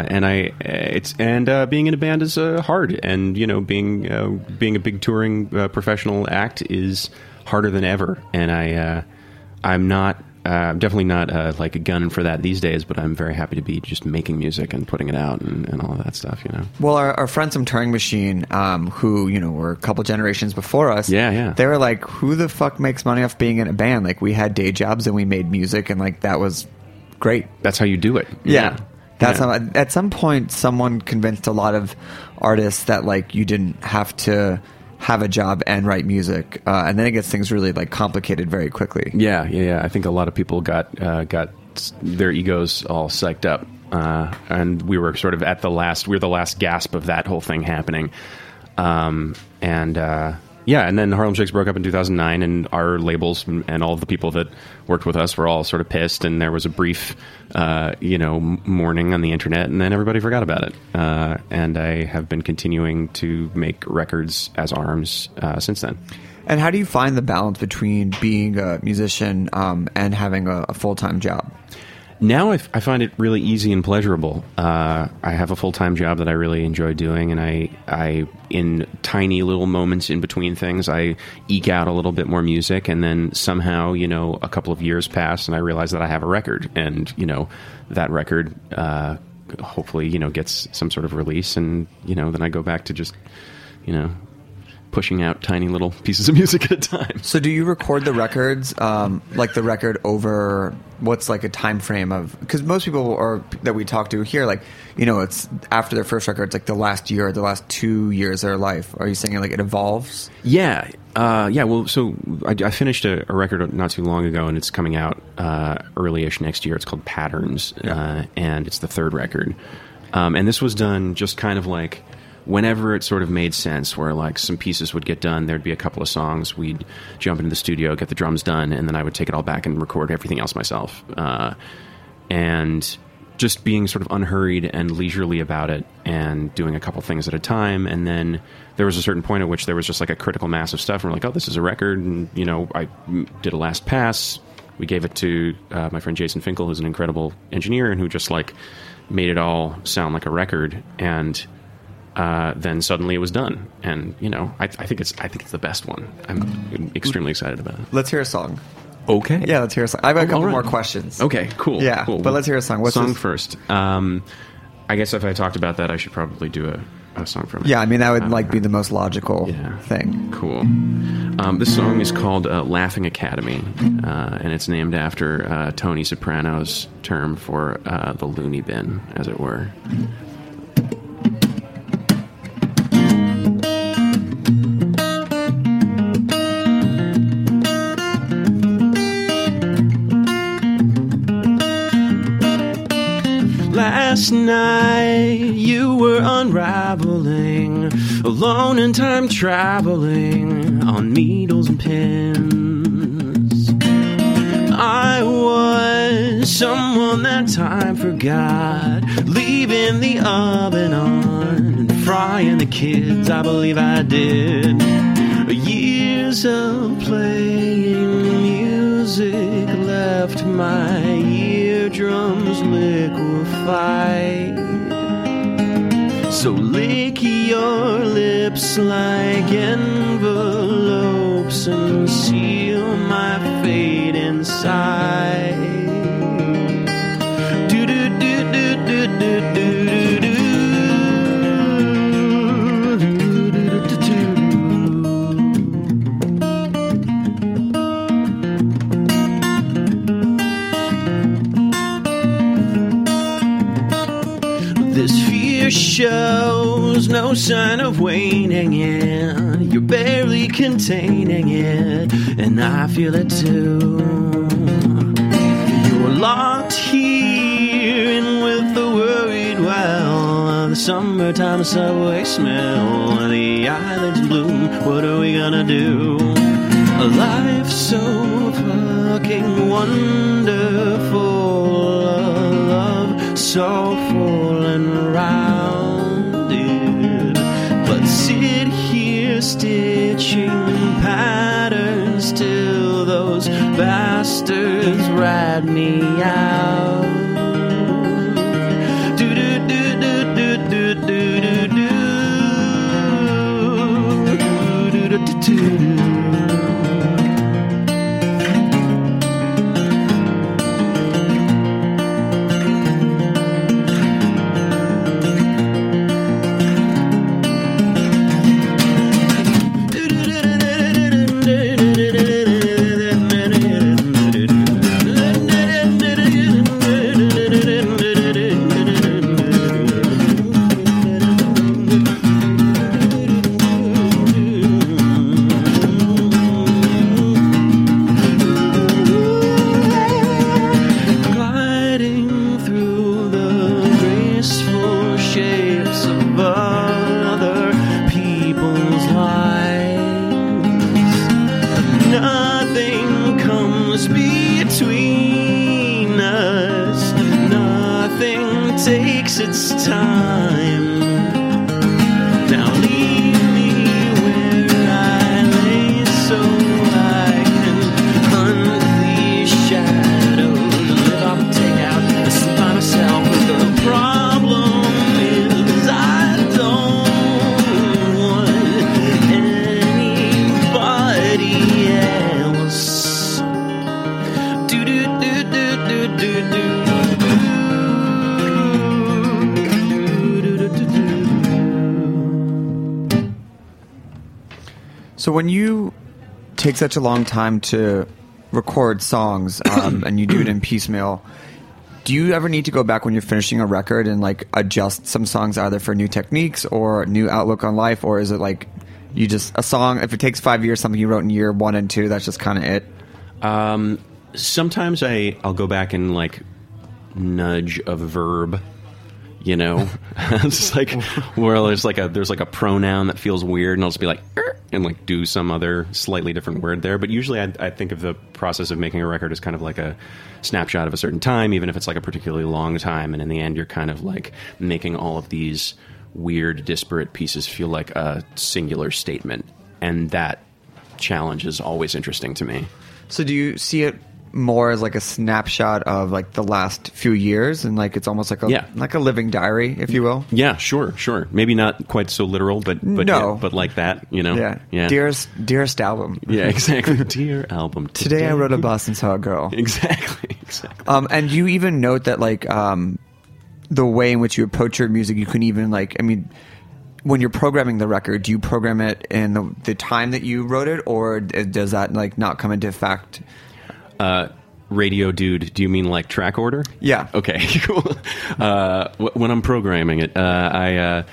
[SPEAKER 10] Being in a band is hard, and being a big touring professional act is harder than ever. And I'm definitely not like a gun for that these days, but I'm very happy to be just making music and putting it out and all of that stuff.
[SPEAKER 9] Well, our friends from Turing Machine, who were a couple generations before us, they were like, who the fuck makes money off being in a band? Like, we had day jobs and we made music, and like that was great.
[SPEAKER 10] That's how you do it.
[SPEAKER 9] Yeah. At some point, someone convinced a lot of artists that like you didn't have to have a job and write music, and then it gets things really like complicated very quickly.
[SPEAKER 10] Yeah. I think a lot of people got their egos all psyched up, and we were sort of the last gasp of that whole thing happening, and then Harlem Shakes broke up in 2009, and our labels and all of the people that worked with us were all sort of pissed, and there was a brief, mourning on the internet, and then everybody forgot about it. And I have been continuing to make records as Arms since then.
[SPEAKER 9] And how do you find the balance between being a musician and having a full-time job?
[SPEAKER 10] Now I find it really easy and pleasurable. I have a full-time job that I really enjoy doing, and I in tiny little moments in between things, I eke out a little bit more music, and then somehow, a couple of years pass, and I realize that I have a record, and, that record hopefully, gets some sort of release, and, then I go back to just, pushing out tiny little pieces of music at a time.
[SPEAKER 9] So do you record the records, like the record over what's like a time frame of, because most people that we talk to here, like, it's after their first record, it's like the last year, the last 2 years of their life. Are you saying like it evolves?
[SPEAKER 10] Yeah. Well, so I finished a record not too long ago, and it's coming out early-ish next year. It's called Patterns, and it's the third record. And this was done just kind of like whenever it sort of made sense, where like some pieces would get done, there'd be a couple of songs, we'd jump into the studio, get the drums done, and then I would take it all back and record everything else myself. And just being sort of unhurried and leisurely about it and doing a couple things at a time. And then there was a certain point at which there was just like a critical mass of stuff, and we're like, oh, this is a record. And, you know, I did a last pass. We gave it to my friend Jason Finkel, who's an incredible engineer and who just like made it all sound like a record. And then suddenly it was done. And, you know, I think it's the best one. I'm extremely excited about it.
[SPEAKER 9] Let's hear a song.
[SPEAKER 10] Okay.
[SPEAKER 9] Yeah, let's hear a song. I've got a couple more questions.
[SPEAKER 10] Okay, cool.
[SPEAKER 9] Yeah,
[SPEAKER 10] cool.
[SPEAKER 9] but let's hear a song. What's
[SPEAKER 10] song
[SPEAKER 9] this?
[SPEAKER 10] First? I guess if I talked about that, I should probably do a song from it.
[SPEAKER 9] Yeah, I mean, that would like be the most logical thing.
[SPEAKER 10] Cool. This song is called Laughing Academy, and it's named after Tony Soprano's term for the loony bin, as it were. Last night you were unraveling, alone in time traveling on needles and pins. I was someone that time forgot, leaving the oven on and frying the kids. I believe I did. Years of playing music left my eardrums liquefied. So lick your lips like envelopes and seal my fate inside. Do do do do do do do do. Shows no sign of waning in. You're barely containing it, and I feel it too. You're locked here in with the worried well, the summertime subway smell, the islands bloom. What are we gonna do? A life so fucking wonderful, a love so full and rounded, but sit here stitching patterns till those bastards rat me out. Do do do do do do do do do do do do.
[SPEAKER 9] So when you take such a long time to record songs and you do it in piecemeal, do you ever need to go back when you're finishing a record and like adjust some songs either for new techniques or new outlook on life, or is it like you just a song, if it takes 5 years, something you wrote in year 1 and 2, that's just kind of it? Sometimes
[SPEAKER 10] I'll go back and like nudge a verb, You know, it's like where there's like a pronoun that feels weird, and I'll just be like, and like do some other slightly different word there. But usually, I think of the process of making a record as kind of like a snapshot of a certain time, even if it's like a particularly long time. And in the end, you're kind of like making all of these weird, disparate pieces feel like a singular statement, and that challenge is always interesting to me.
[SPEAKER 9] So, do you see it more as like a snapshot of like the last few years, and like it's almost like a living diary, if you will?
[SPEAKER 10] Yeah, sure. Maybe not quite so literal, but
[SPEAKER 9] no,
[SPEAKER 10] but like that, you know.
[SPEAKER 9] Yeah. Dearest album.
[SPEAKER 10] Yeah, exactly. Dear album.
[SPEAKER 9] Today I wrote a bus and saw a girl.
[SPEAKER 10] Exactly.
[SPEAKER 9] And you even note that like the way in which you approach your music, you can even like, I mean, when you're programming the record, do you program it in the time that you wrote it, or does that like not come into effect?
[SPEAKER 10] Radio dude, do you mean like track order?
[SPEAKER 9] Yeah.
[SPEAKER 10] Okay. Cool. When I'm programming it, I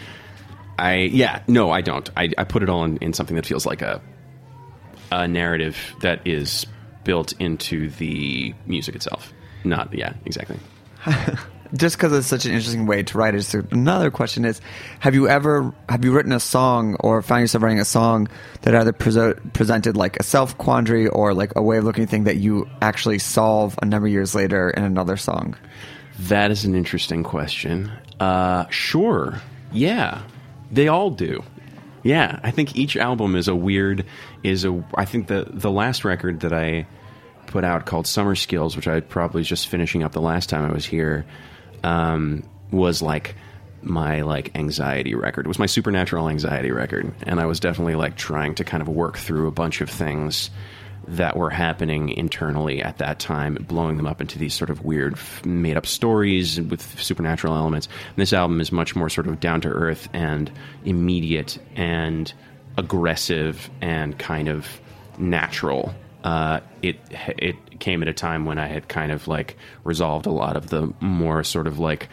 [SPEAKER 10] don't. I put it all in something that feels like a narrative that is built into the music itself. Not, yeah, exactly.
[SPEAKER 9] Just because it's such an interesting way to write it. So another question is, have you written a song or found yourself writing a song that either presented like a self quandary or like a way of looking thing that you actually solve a number of years later in another song?
[SPEAKER 10] That is an interesting question. Sure. Yeah. They all do. Yeah. I think each album I think the last record that I put out called Summer Skills, which I probably was just finishing up the last time I was here, was like my like anxiety record. It was my supernatural anxiety record, and I was definitely like trying to kind of work through a bunch of things that were happening internally at that time, blowing them up into these sort of weird made up stories with supernatural elements. And this album is much more sort of down to earth and immediate and aggressive and kind of natural. It came at a time when I had kind of like resolved a lot of the more sort of like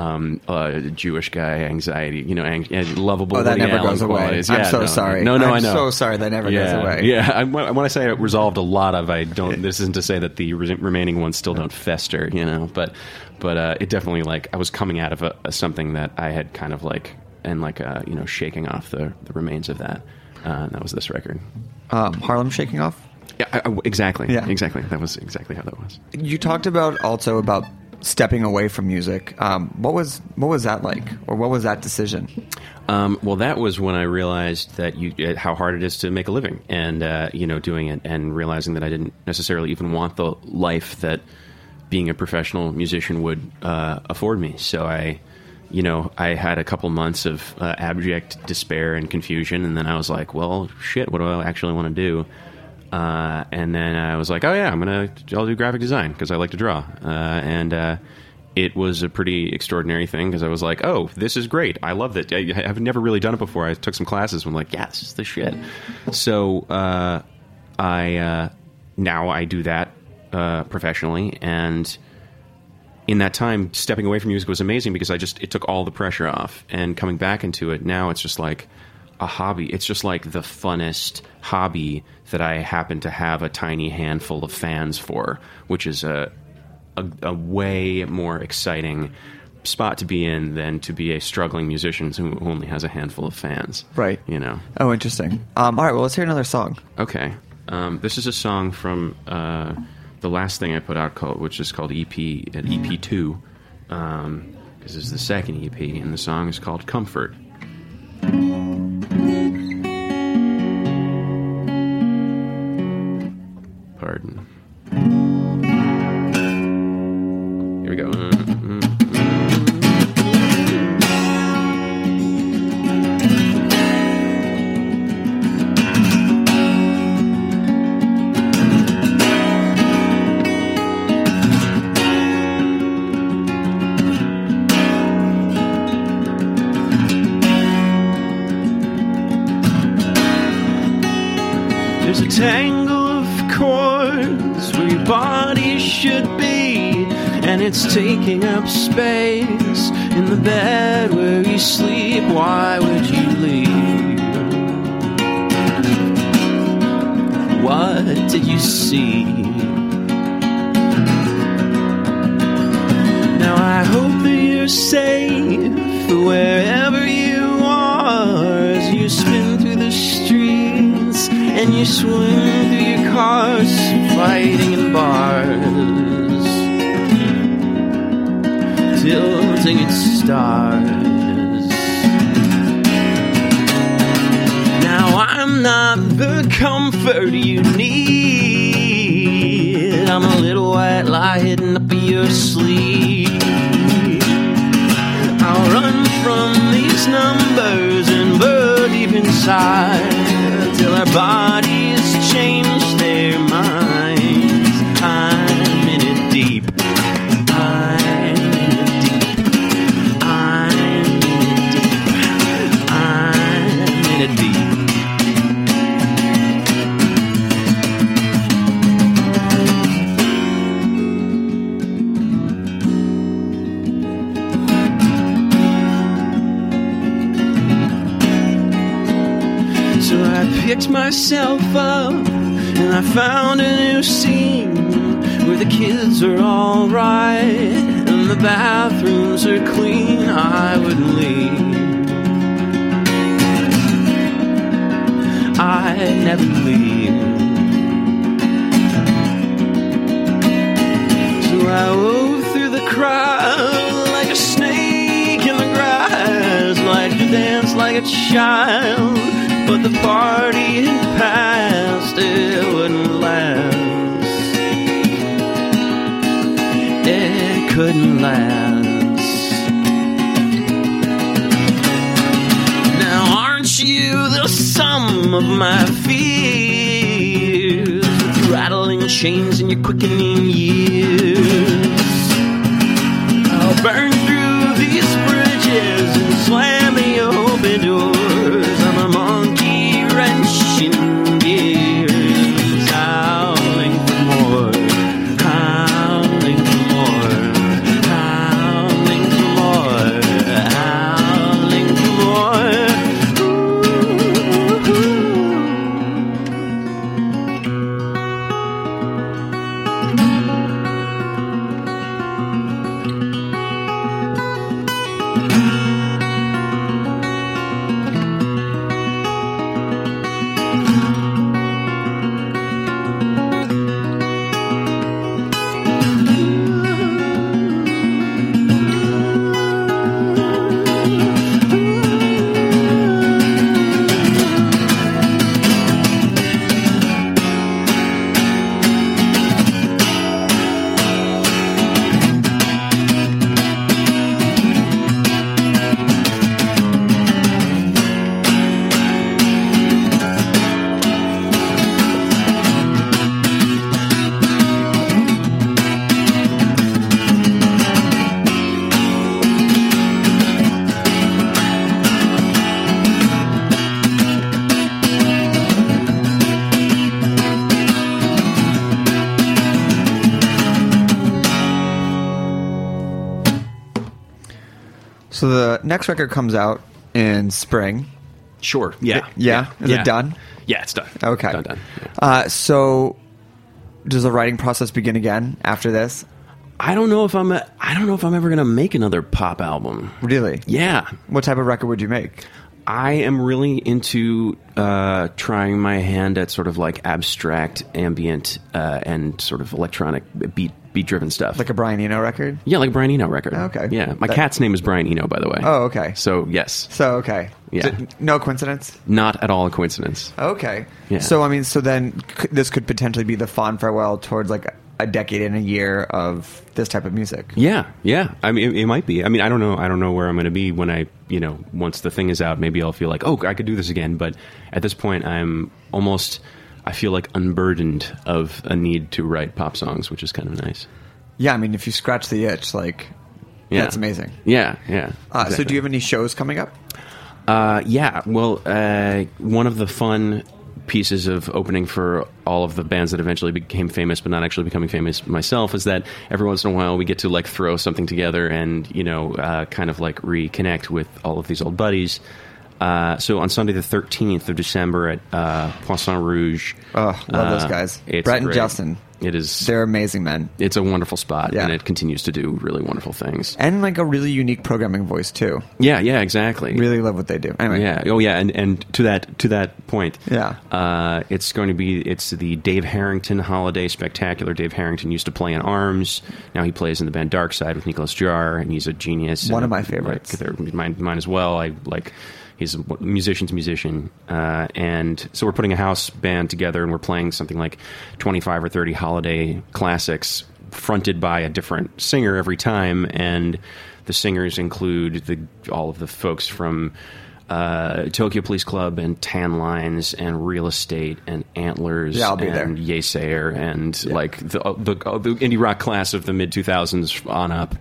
[SPEAKER 10] Jewish guy anxiety, you know, lovable.
[SPEAKER 9] Oh, that never goes away.
[SPEAKER 10] Yeah,
[SPEAKER 9] I'm sorry.
[SPEAKER 10] No,
[SPEAKER 9] I'm
[SPEAKER 10] I know.
[SPEAKER 9] So sorry that never goes away.
[SPEAKER 10] Yeah, when I say I resolved a lot of, I don't. This isn't to say that the remaining ones still don't fester, you know. But it definitely like I was coming out of something that I had kind of like and like you know, shaking off the remains of that. And that was this record.
[SPEAKER 9] Harlem Shaking Off.
[SPEAKER 10] Yeah, exactly. Yeah, exactly. That was exactly how that was.
[SPEAKER 9] You talked about stepping away from music. What was that like, or what was that decision?
[SPEAKER 10] Well, that was when I realized that how hard it is to make a living, and you know, doing it, and realizing that I didn't necessarily even want the life that being a professional musician would afford me. So I had a couple months of abject despair and confusion, and then I was like, well, shit, what do I actually want to do? And then I was like, oh yeah, I'll do graphic design because I like to draw. And it was a pretty extraordinary thing because I was like, oh, this is great. I love it. I've never really done it before. I took some classes and I'm like, yeah, this is the shit. So now I do that professionally, and in that time, stepping away from music was amazing because it took all the pressure off, and coming back into it now, it's just like a hobby. It's just like the funnest hobby that I happen to have a tiny handful of fans for, which is a way more exciting spot to be in than to be a struggling musician who only has a handful of fans.
[SPEAKER 9] Right.
[SPEAKER 10] You know.
[SPEAKER 9] Oh, interesting. All right, well, let's hear another song.
[SPEAKER 10] Okay. This is a song from the last thing I put out, which is called EP2, because it's the second EP, and the song is called Comfort. Pardon. Here we go. There's a tangle of chords where your body should be, and it's taking up space in the bed where you sleep. Why would you leave? What did you see? Now
[SPEAKER 11] I hope that you're safe wherever you are as you spin through the streets and you swim through your cars, fighting in bars till singing stars. Now I'm not the comfort you need. I'm a little white lie hidden up your sleeve. I'll run from these numbers and burn deep inside till our bodies change their minds. I'm in it deep. I'm in it deep. I'm in it deep. I'm in it deep. Picked myself up and I found a new scene where the kids are all right and the bathrooms are clean. I wouldn't leave. I'd never leave. So I wove through the crowd like a snake in the grass, like to dance like a child. But the party had passed, it wouldn't last. It couldn't last. Now aren't you the sum of my fears, with rattling chains and your quickening years? I'll burn through these bridges and slam the open doors. I'm a monkey wrenching gears, howling for more, howling for more, howling for more, howling for more.
[SPEAKER 9] So the next record comes out in spring.
[SPEAKER 10] Sure. Yeah.
[SPEAKER 9] Yeah? Is it done?
[SPEAKER 10] Yeah, it's done.
[SPEAKER 9] Okay.
[SPEAKER 10] Done.
[SPEAKER 9] So does the writing process begin again after this?
[SPEAKER 10] I don't know if I'm ever gonna make another pop album.
[SPEAKER 9] Really?
[SPEAKER 10] Yeah.
[SPEAKER 9] What type of record would you make?
[SPEAKER 10] I am really into trying my hand at sort of like abstract, ambient, and sort of electronic beat-driven stuff.
[SPEAKER 9] Like a Brian Eno record?
[SPEAKER 10] Yeah, like a Brian Eno record.
[SPEAKER 9] Okay.
[SPEAKER 10] Yeah. My cat's name is Brian Eno, by the way.
[SPEAKER 9] Oh, okay.
[SPEAKER 10] So, yes.
[SPEAKER 9] So, okay.
[SPEAKER 10] Yeah.
[SPEAKER 9] No coincidence?
[SPEAKER 10] Not at all a coincidence.
[SPEAKER 9] Okay.
[SPEAKER 10] Yeah.
[SPEAKER 9] So, I mean, then this could potentially be the fond farewell towards like a decade and a year of this type of music.
[SPEAKER 10] Yeah. I mean, it might be. I mean, I don't know where I'm going to be when I, once the thing is out. Maybe I'll feel like, oh, I could do this again. But at this point, I feel like unburdened of a need to write pop songs, which is kind of nice.
[SPEAKER 9] Yeah, I mean, if you scratch the itch, that's amazing.
[SPEAKER 10] Yeah. Exactly.
[SPEAKER 9] So do you have any shows coming up?
[SPEAKER 10] Yeah. Well, one of the fun pieces of opening for all of the bands that eventually became famous but not actually becoming famous myself is that every once in a while we get to like throw something together and kind of like reconnect with all of these old buddies. So on Sunday the 13th of December at Poisson Rouge.
[SPEAKER 9] Oh, love those guys.
[SPEAKER 10] It's
[SPEAKER 9] Brett and
[SPEAKER 10] great.
[SPEAKER 9] Justin.
[SPEAKER 10] It is.
[SPEAKER 9] They're amazing men.
[SPEAKER 10] It's a wonderful spot,
[SPEAKER 9] Yeah.
[SPEAKER 10] and it continues to do really wonderful things.
[SPEAKER 9] And like a really unique programming voice too.
[SPEAKER 10] Yeah, exactly.
[SPEAKER 9] Really love what they do. Anyway.
[SPEAKER 10] Yeah. Oh, yeah. And to that point,
[SPEAKER 9] Yeah.
[SPEAKER 10] it's the Dave Harrington Holiday Spectacular. Dave Harrington used to play in Arms. Now he plays in the band Dark Side with Nicholas Jar, and he's a genius.
[SPEAKER 9] One
[SPEAKER 10] and,
[SPEAKER 9] of my favorites.
[SPEAKER 10] They're mine as well. He's a musician's musician. And so we're putting a house band together, and we're playing something like 25 or 30 holiday classics fronted by a different singer every time. And the singers include all of the folks from Tokyo Police Club and Tan Lines and Real Estate and Antlers
[SPEAKER 9] Yeah, I'll be
[SPEAKER 10] and
[SPEAKER 9] there.
[SPEAKER 10] Yesayer and the indie rock class of the mid-2000s on up.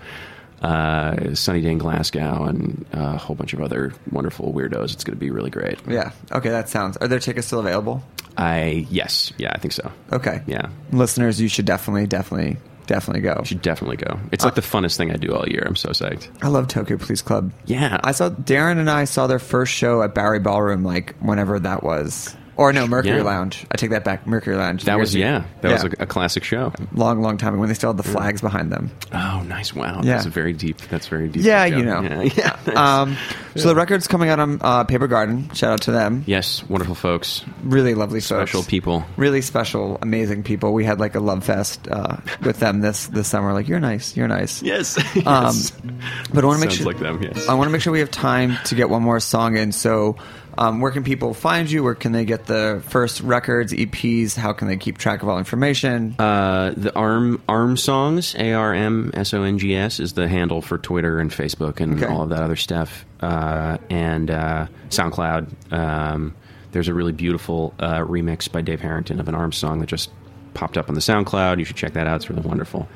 [SPEAKER 10] Sunny Day in Glasgow and a whole bunch of other wonderful weirdos. It's going to be really great.
[SPEAKER 9] Yeah. Okay, that sounds. Are there tickets still available?
[SPEAKER 10] Yes. Yeah, I think so.
[SPEAKER 9] Okay.
[SPEAKER 10] Yeah.
[SPEAKER 9] Listeners, you should definitely go.
[SPEAKER 10] You should definitely go. It's like the funnest thing I do all year. I'm so psyched.
[SPEAKER 9] I love Tokyo Police Club.
[SPEAKER 10] Yeah.
[SPEAKER 9] Darren and I saw their first show at Barry Ballroom, like whenever that was. Or no, Mercury
[SPEAKER 10] Yeah.
[SPEAKER 9] Lounge. I take that back. Mercury Lounge.
[SPEAKER 10] That was
[SPEAKER 9] Yeah.
[SPEAKER 10] was a classic show.
[SPEAKER 9] Long time ago when they still had the flags behind them.
[SPEAKER 10] Oh, nice. Wow.
[SPEAKER 9] Yeah.
[SPEAKER 10] That's very deep.
[SPEAKER 9] Yeah,
[SPEAKER 10] joke.
[SPEAKER 9] you know.
[SPEAKER 10] Yeah.
[SPEAKER 9] So the record's coming out on Paper Garden. Shout out to them.
[SPEAKER 10] Yes, wonderful folks.
[SPEAKER 9] Really lovely folks.
[SPEAKER 10] Special people.
[SPEAKER 9] Really special, amazing people. We had like a love fest with them this summer. Like, you're nice.
[SPEAKER 10] Yes.
[SPEAKER 9] But I want to make
[SPEAKER 10] Sounds
[SPEAKER 9] sure
[SPEAKER 10] like them, yes.
[SPEAKER 9] I want to make sure we have time to get one more song in. So, where can people find you? Where can they get the first records, EPs? How can they keep track of all information?
[SPEAKER 10] The ARM Songs, ARMSONGS, is the handle for Twitter and Facebook and all of that other stuff. And SoundCloud. There's a really beautiful remix by Dave Harrington of an ARM song that just popped up on the SoundCloud. You should check that out. It's really wonderful.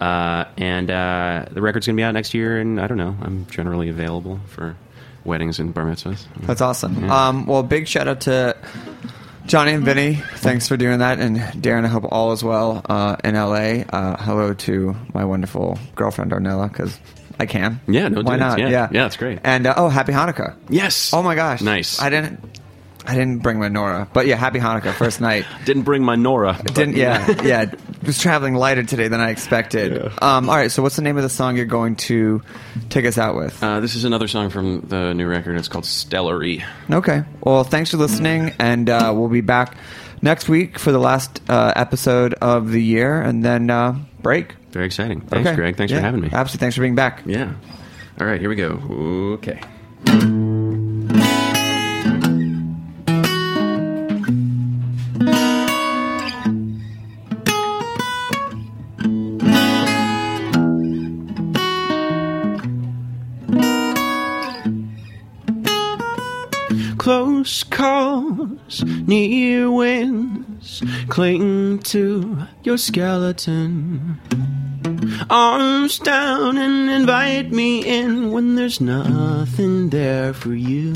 [SPEAKER 10] And the record's going to be out next year, and I don't know. I'm generally available for weddings and bar mitzvahs.
[SPEAKER 9] That's awesome.
[SPEAKER 10] Yeah.
[SPEAKER 9] Well, big shout out to Johnny and Vinny. Thanks for doing that. And Darren, I hope all is well in LA. Hello to my wonderful girlfriend, Arnella, because I can.
[SPEAKER 10] Yeah, no,
[SPEAKER 9] why
[SPEAKER 10] dude,
[SPEAKER 9] not?
[SPEAKER 10] Yeah, that's great.
[SPEAKER 9] And happy Hanukkah.
[SPEAKER 10] Yes.
[SPEAKER 9] Oh my gosh.
[SPEAKER 10] Nice.
[SPEAKER 9] I didn't bring my Nora, but yeah, happy Hanukkah, first night.
[SPEAKER 10] Didn't bring my Nora.
[SPEAKER 9] Yeah. Was traveling lighter today than I expected.
[SPEAKER 10] Yeah.
[SPEAKER 9] All right, so what's the name of the song you're going to take us out with?
[SPEAKER 10] This is another song from the new record. It's called Stellary.
[SPEAKER 9] Okay. Well, thanks for listening, and we'll be back next week for the last episode of the year, and then break.
[SPEAKER 10] Very exciting. Thanks, Greg. Thanks for having me.
[SPEAKER 9] Absolutely. Thanks for being back.
[SPEAKER 10] Yeah. All right, here we go. Okay. Close calls, near winds, cling to your skeleton. Arms down and invite me in when there's nothing there for you.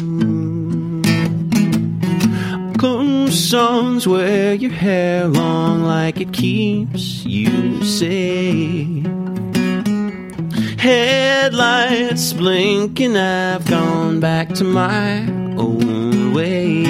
[SPEAKER 10] Close songs wear your hair long like it keeps you safe. Headlights blinking, I've gone back to my old ways.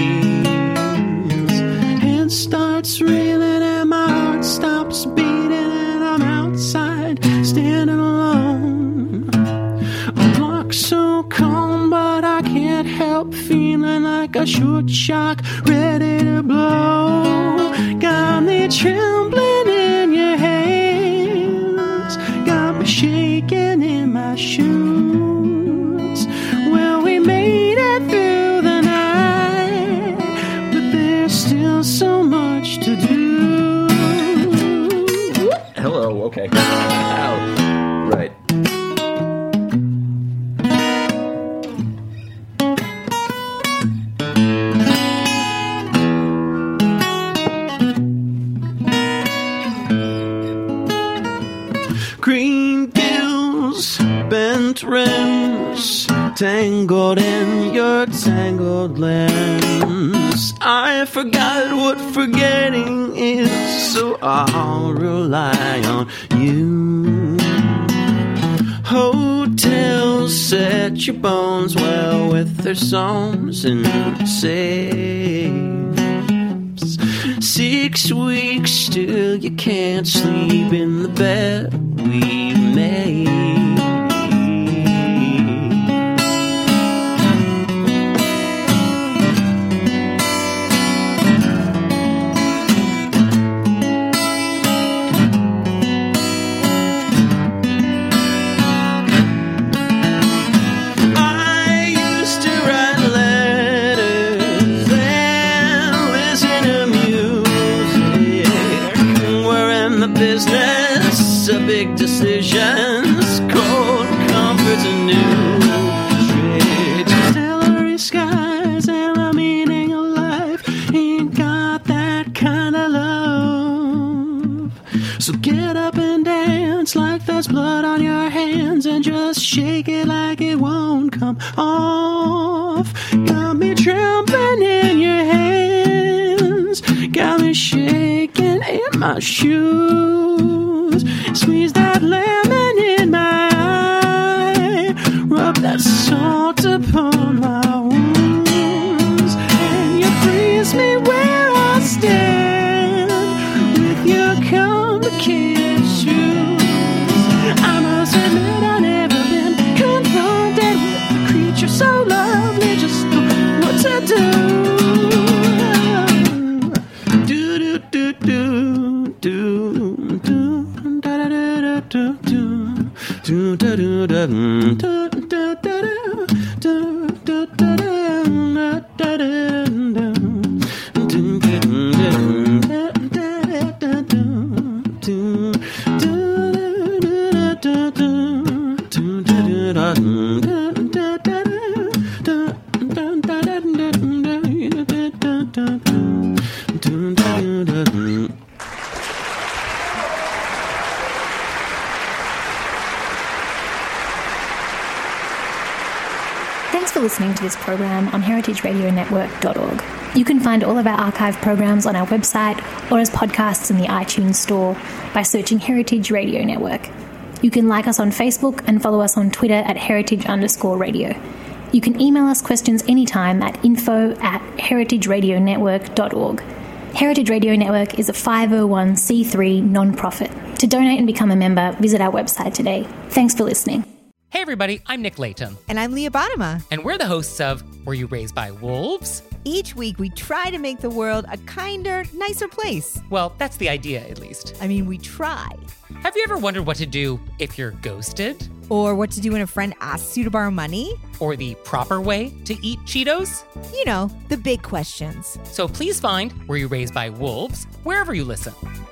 [SPEAKER 10] It starts raining and my heart stops beating, and I'm outside standing alone. A block so calm, but I can't help feeling like a short shock ready to blow. Got me trembling in your hands, got me shaking in my shoes. Well, we made it through the night, but there's still so much to do. Hello, okay. Ow. Right. Green gills, bent rims, tangled in your tangled limbs. I forgot what forgetting is, so I'll rely on you. Hotels set your bones well with their psalms and saves.
[SPEAKER 11] 6 weeks, still you can't sleep in the bed we made. Business of big decisions, cold comforts and new trade. Starry skies and the meaning of life ain't got that kind of love. So get up and dance like there's blood on your hands and just shake it like it won't come off. Got me trembling in your hands, got me shaking in my shoes. Squeeze that lemon in my eye, rub that salt upon my wounds, and you freeze me where I stand with your complicated shoes. I must admit I've never been confronted with a creature so lovely, just know what to do. Do do do do do do.
[SPEAKER 12] Thanks for listening to this program on heritageradionetwork.org. You can find all of our archive programs on our website or as podcasts in the iTunes store by searching Heritage Radio Network. You can like us on Facebook and follow us on Twitter at heritage_radio. You can email us questions anytime at info@heritageradionetwork.org. Heritage Radio Network is a 501c3 non-profit. To donate and become a member, visit our website today. Thanks for listening.
[SPEAKER 13] Hey everybody, I'm Nick Latham.
[SPEAKER 14] And I'm Leah Bottima.
[SPEAKER 13] And we're the hosts of Were You Raised by Wolves?
[SPEAKER 14] Each week we try to make the world a kinder, nicer place.
[SPEAKER 13] Well, that's the idea, at least.
[SPEAKER 14] I mean, we try.
[SPEAKER 13] Have you ever wondered what to do if you're ghosted?
[SPEAKER 14] Or what to do when a friend asks you to borrow money?
[SPEAKER 13] Or the proper way to eat Cheetos?
[SPEAKER 14] You know, the big questions.
[SPEAKER 13] So please find Were You Raised by Wolves wherever you listen.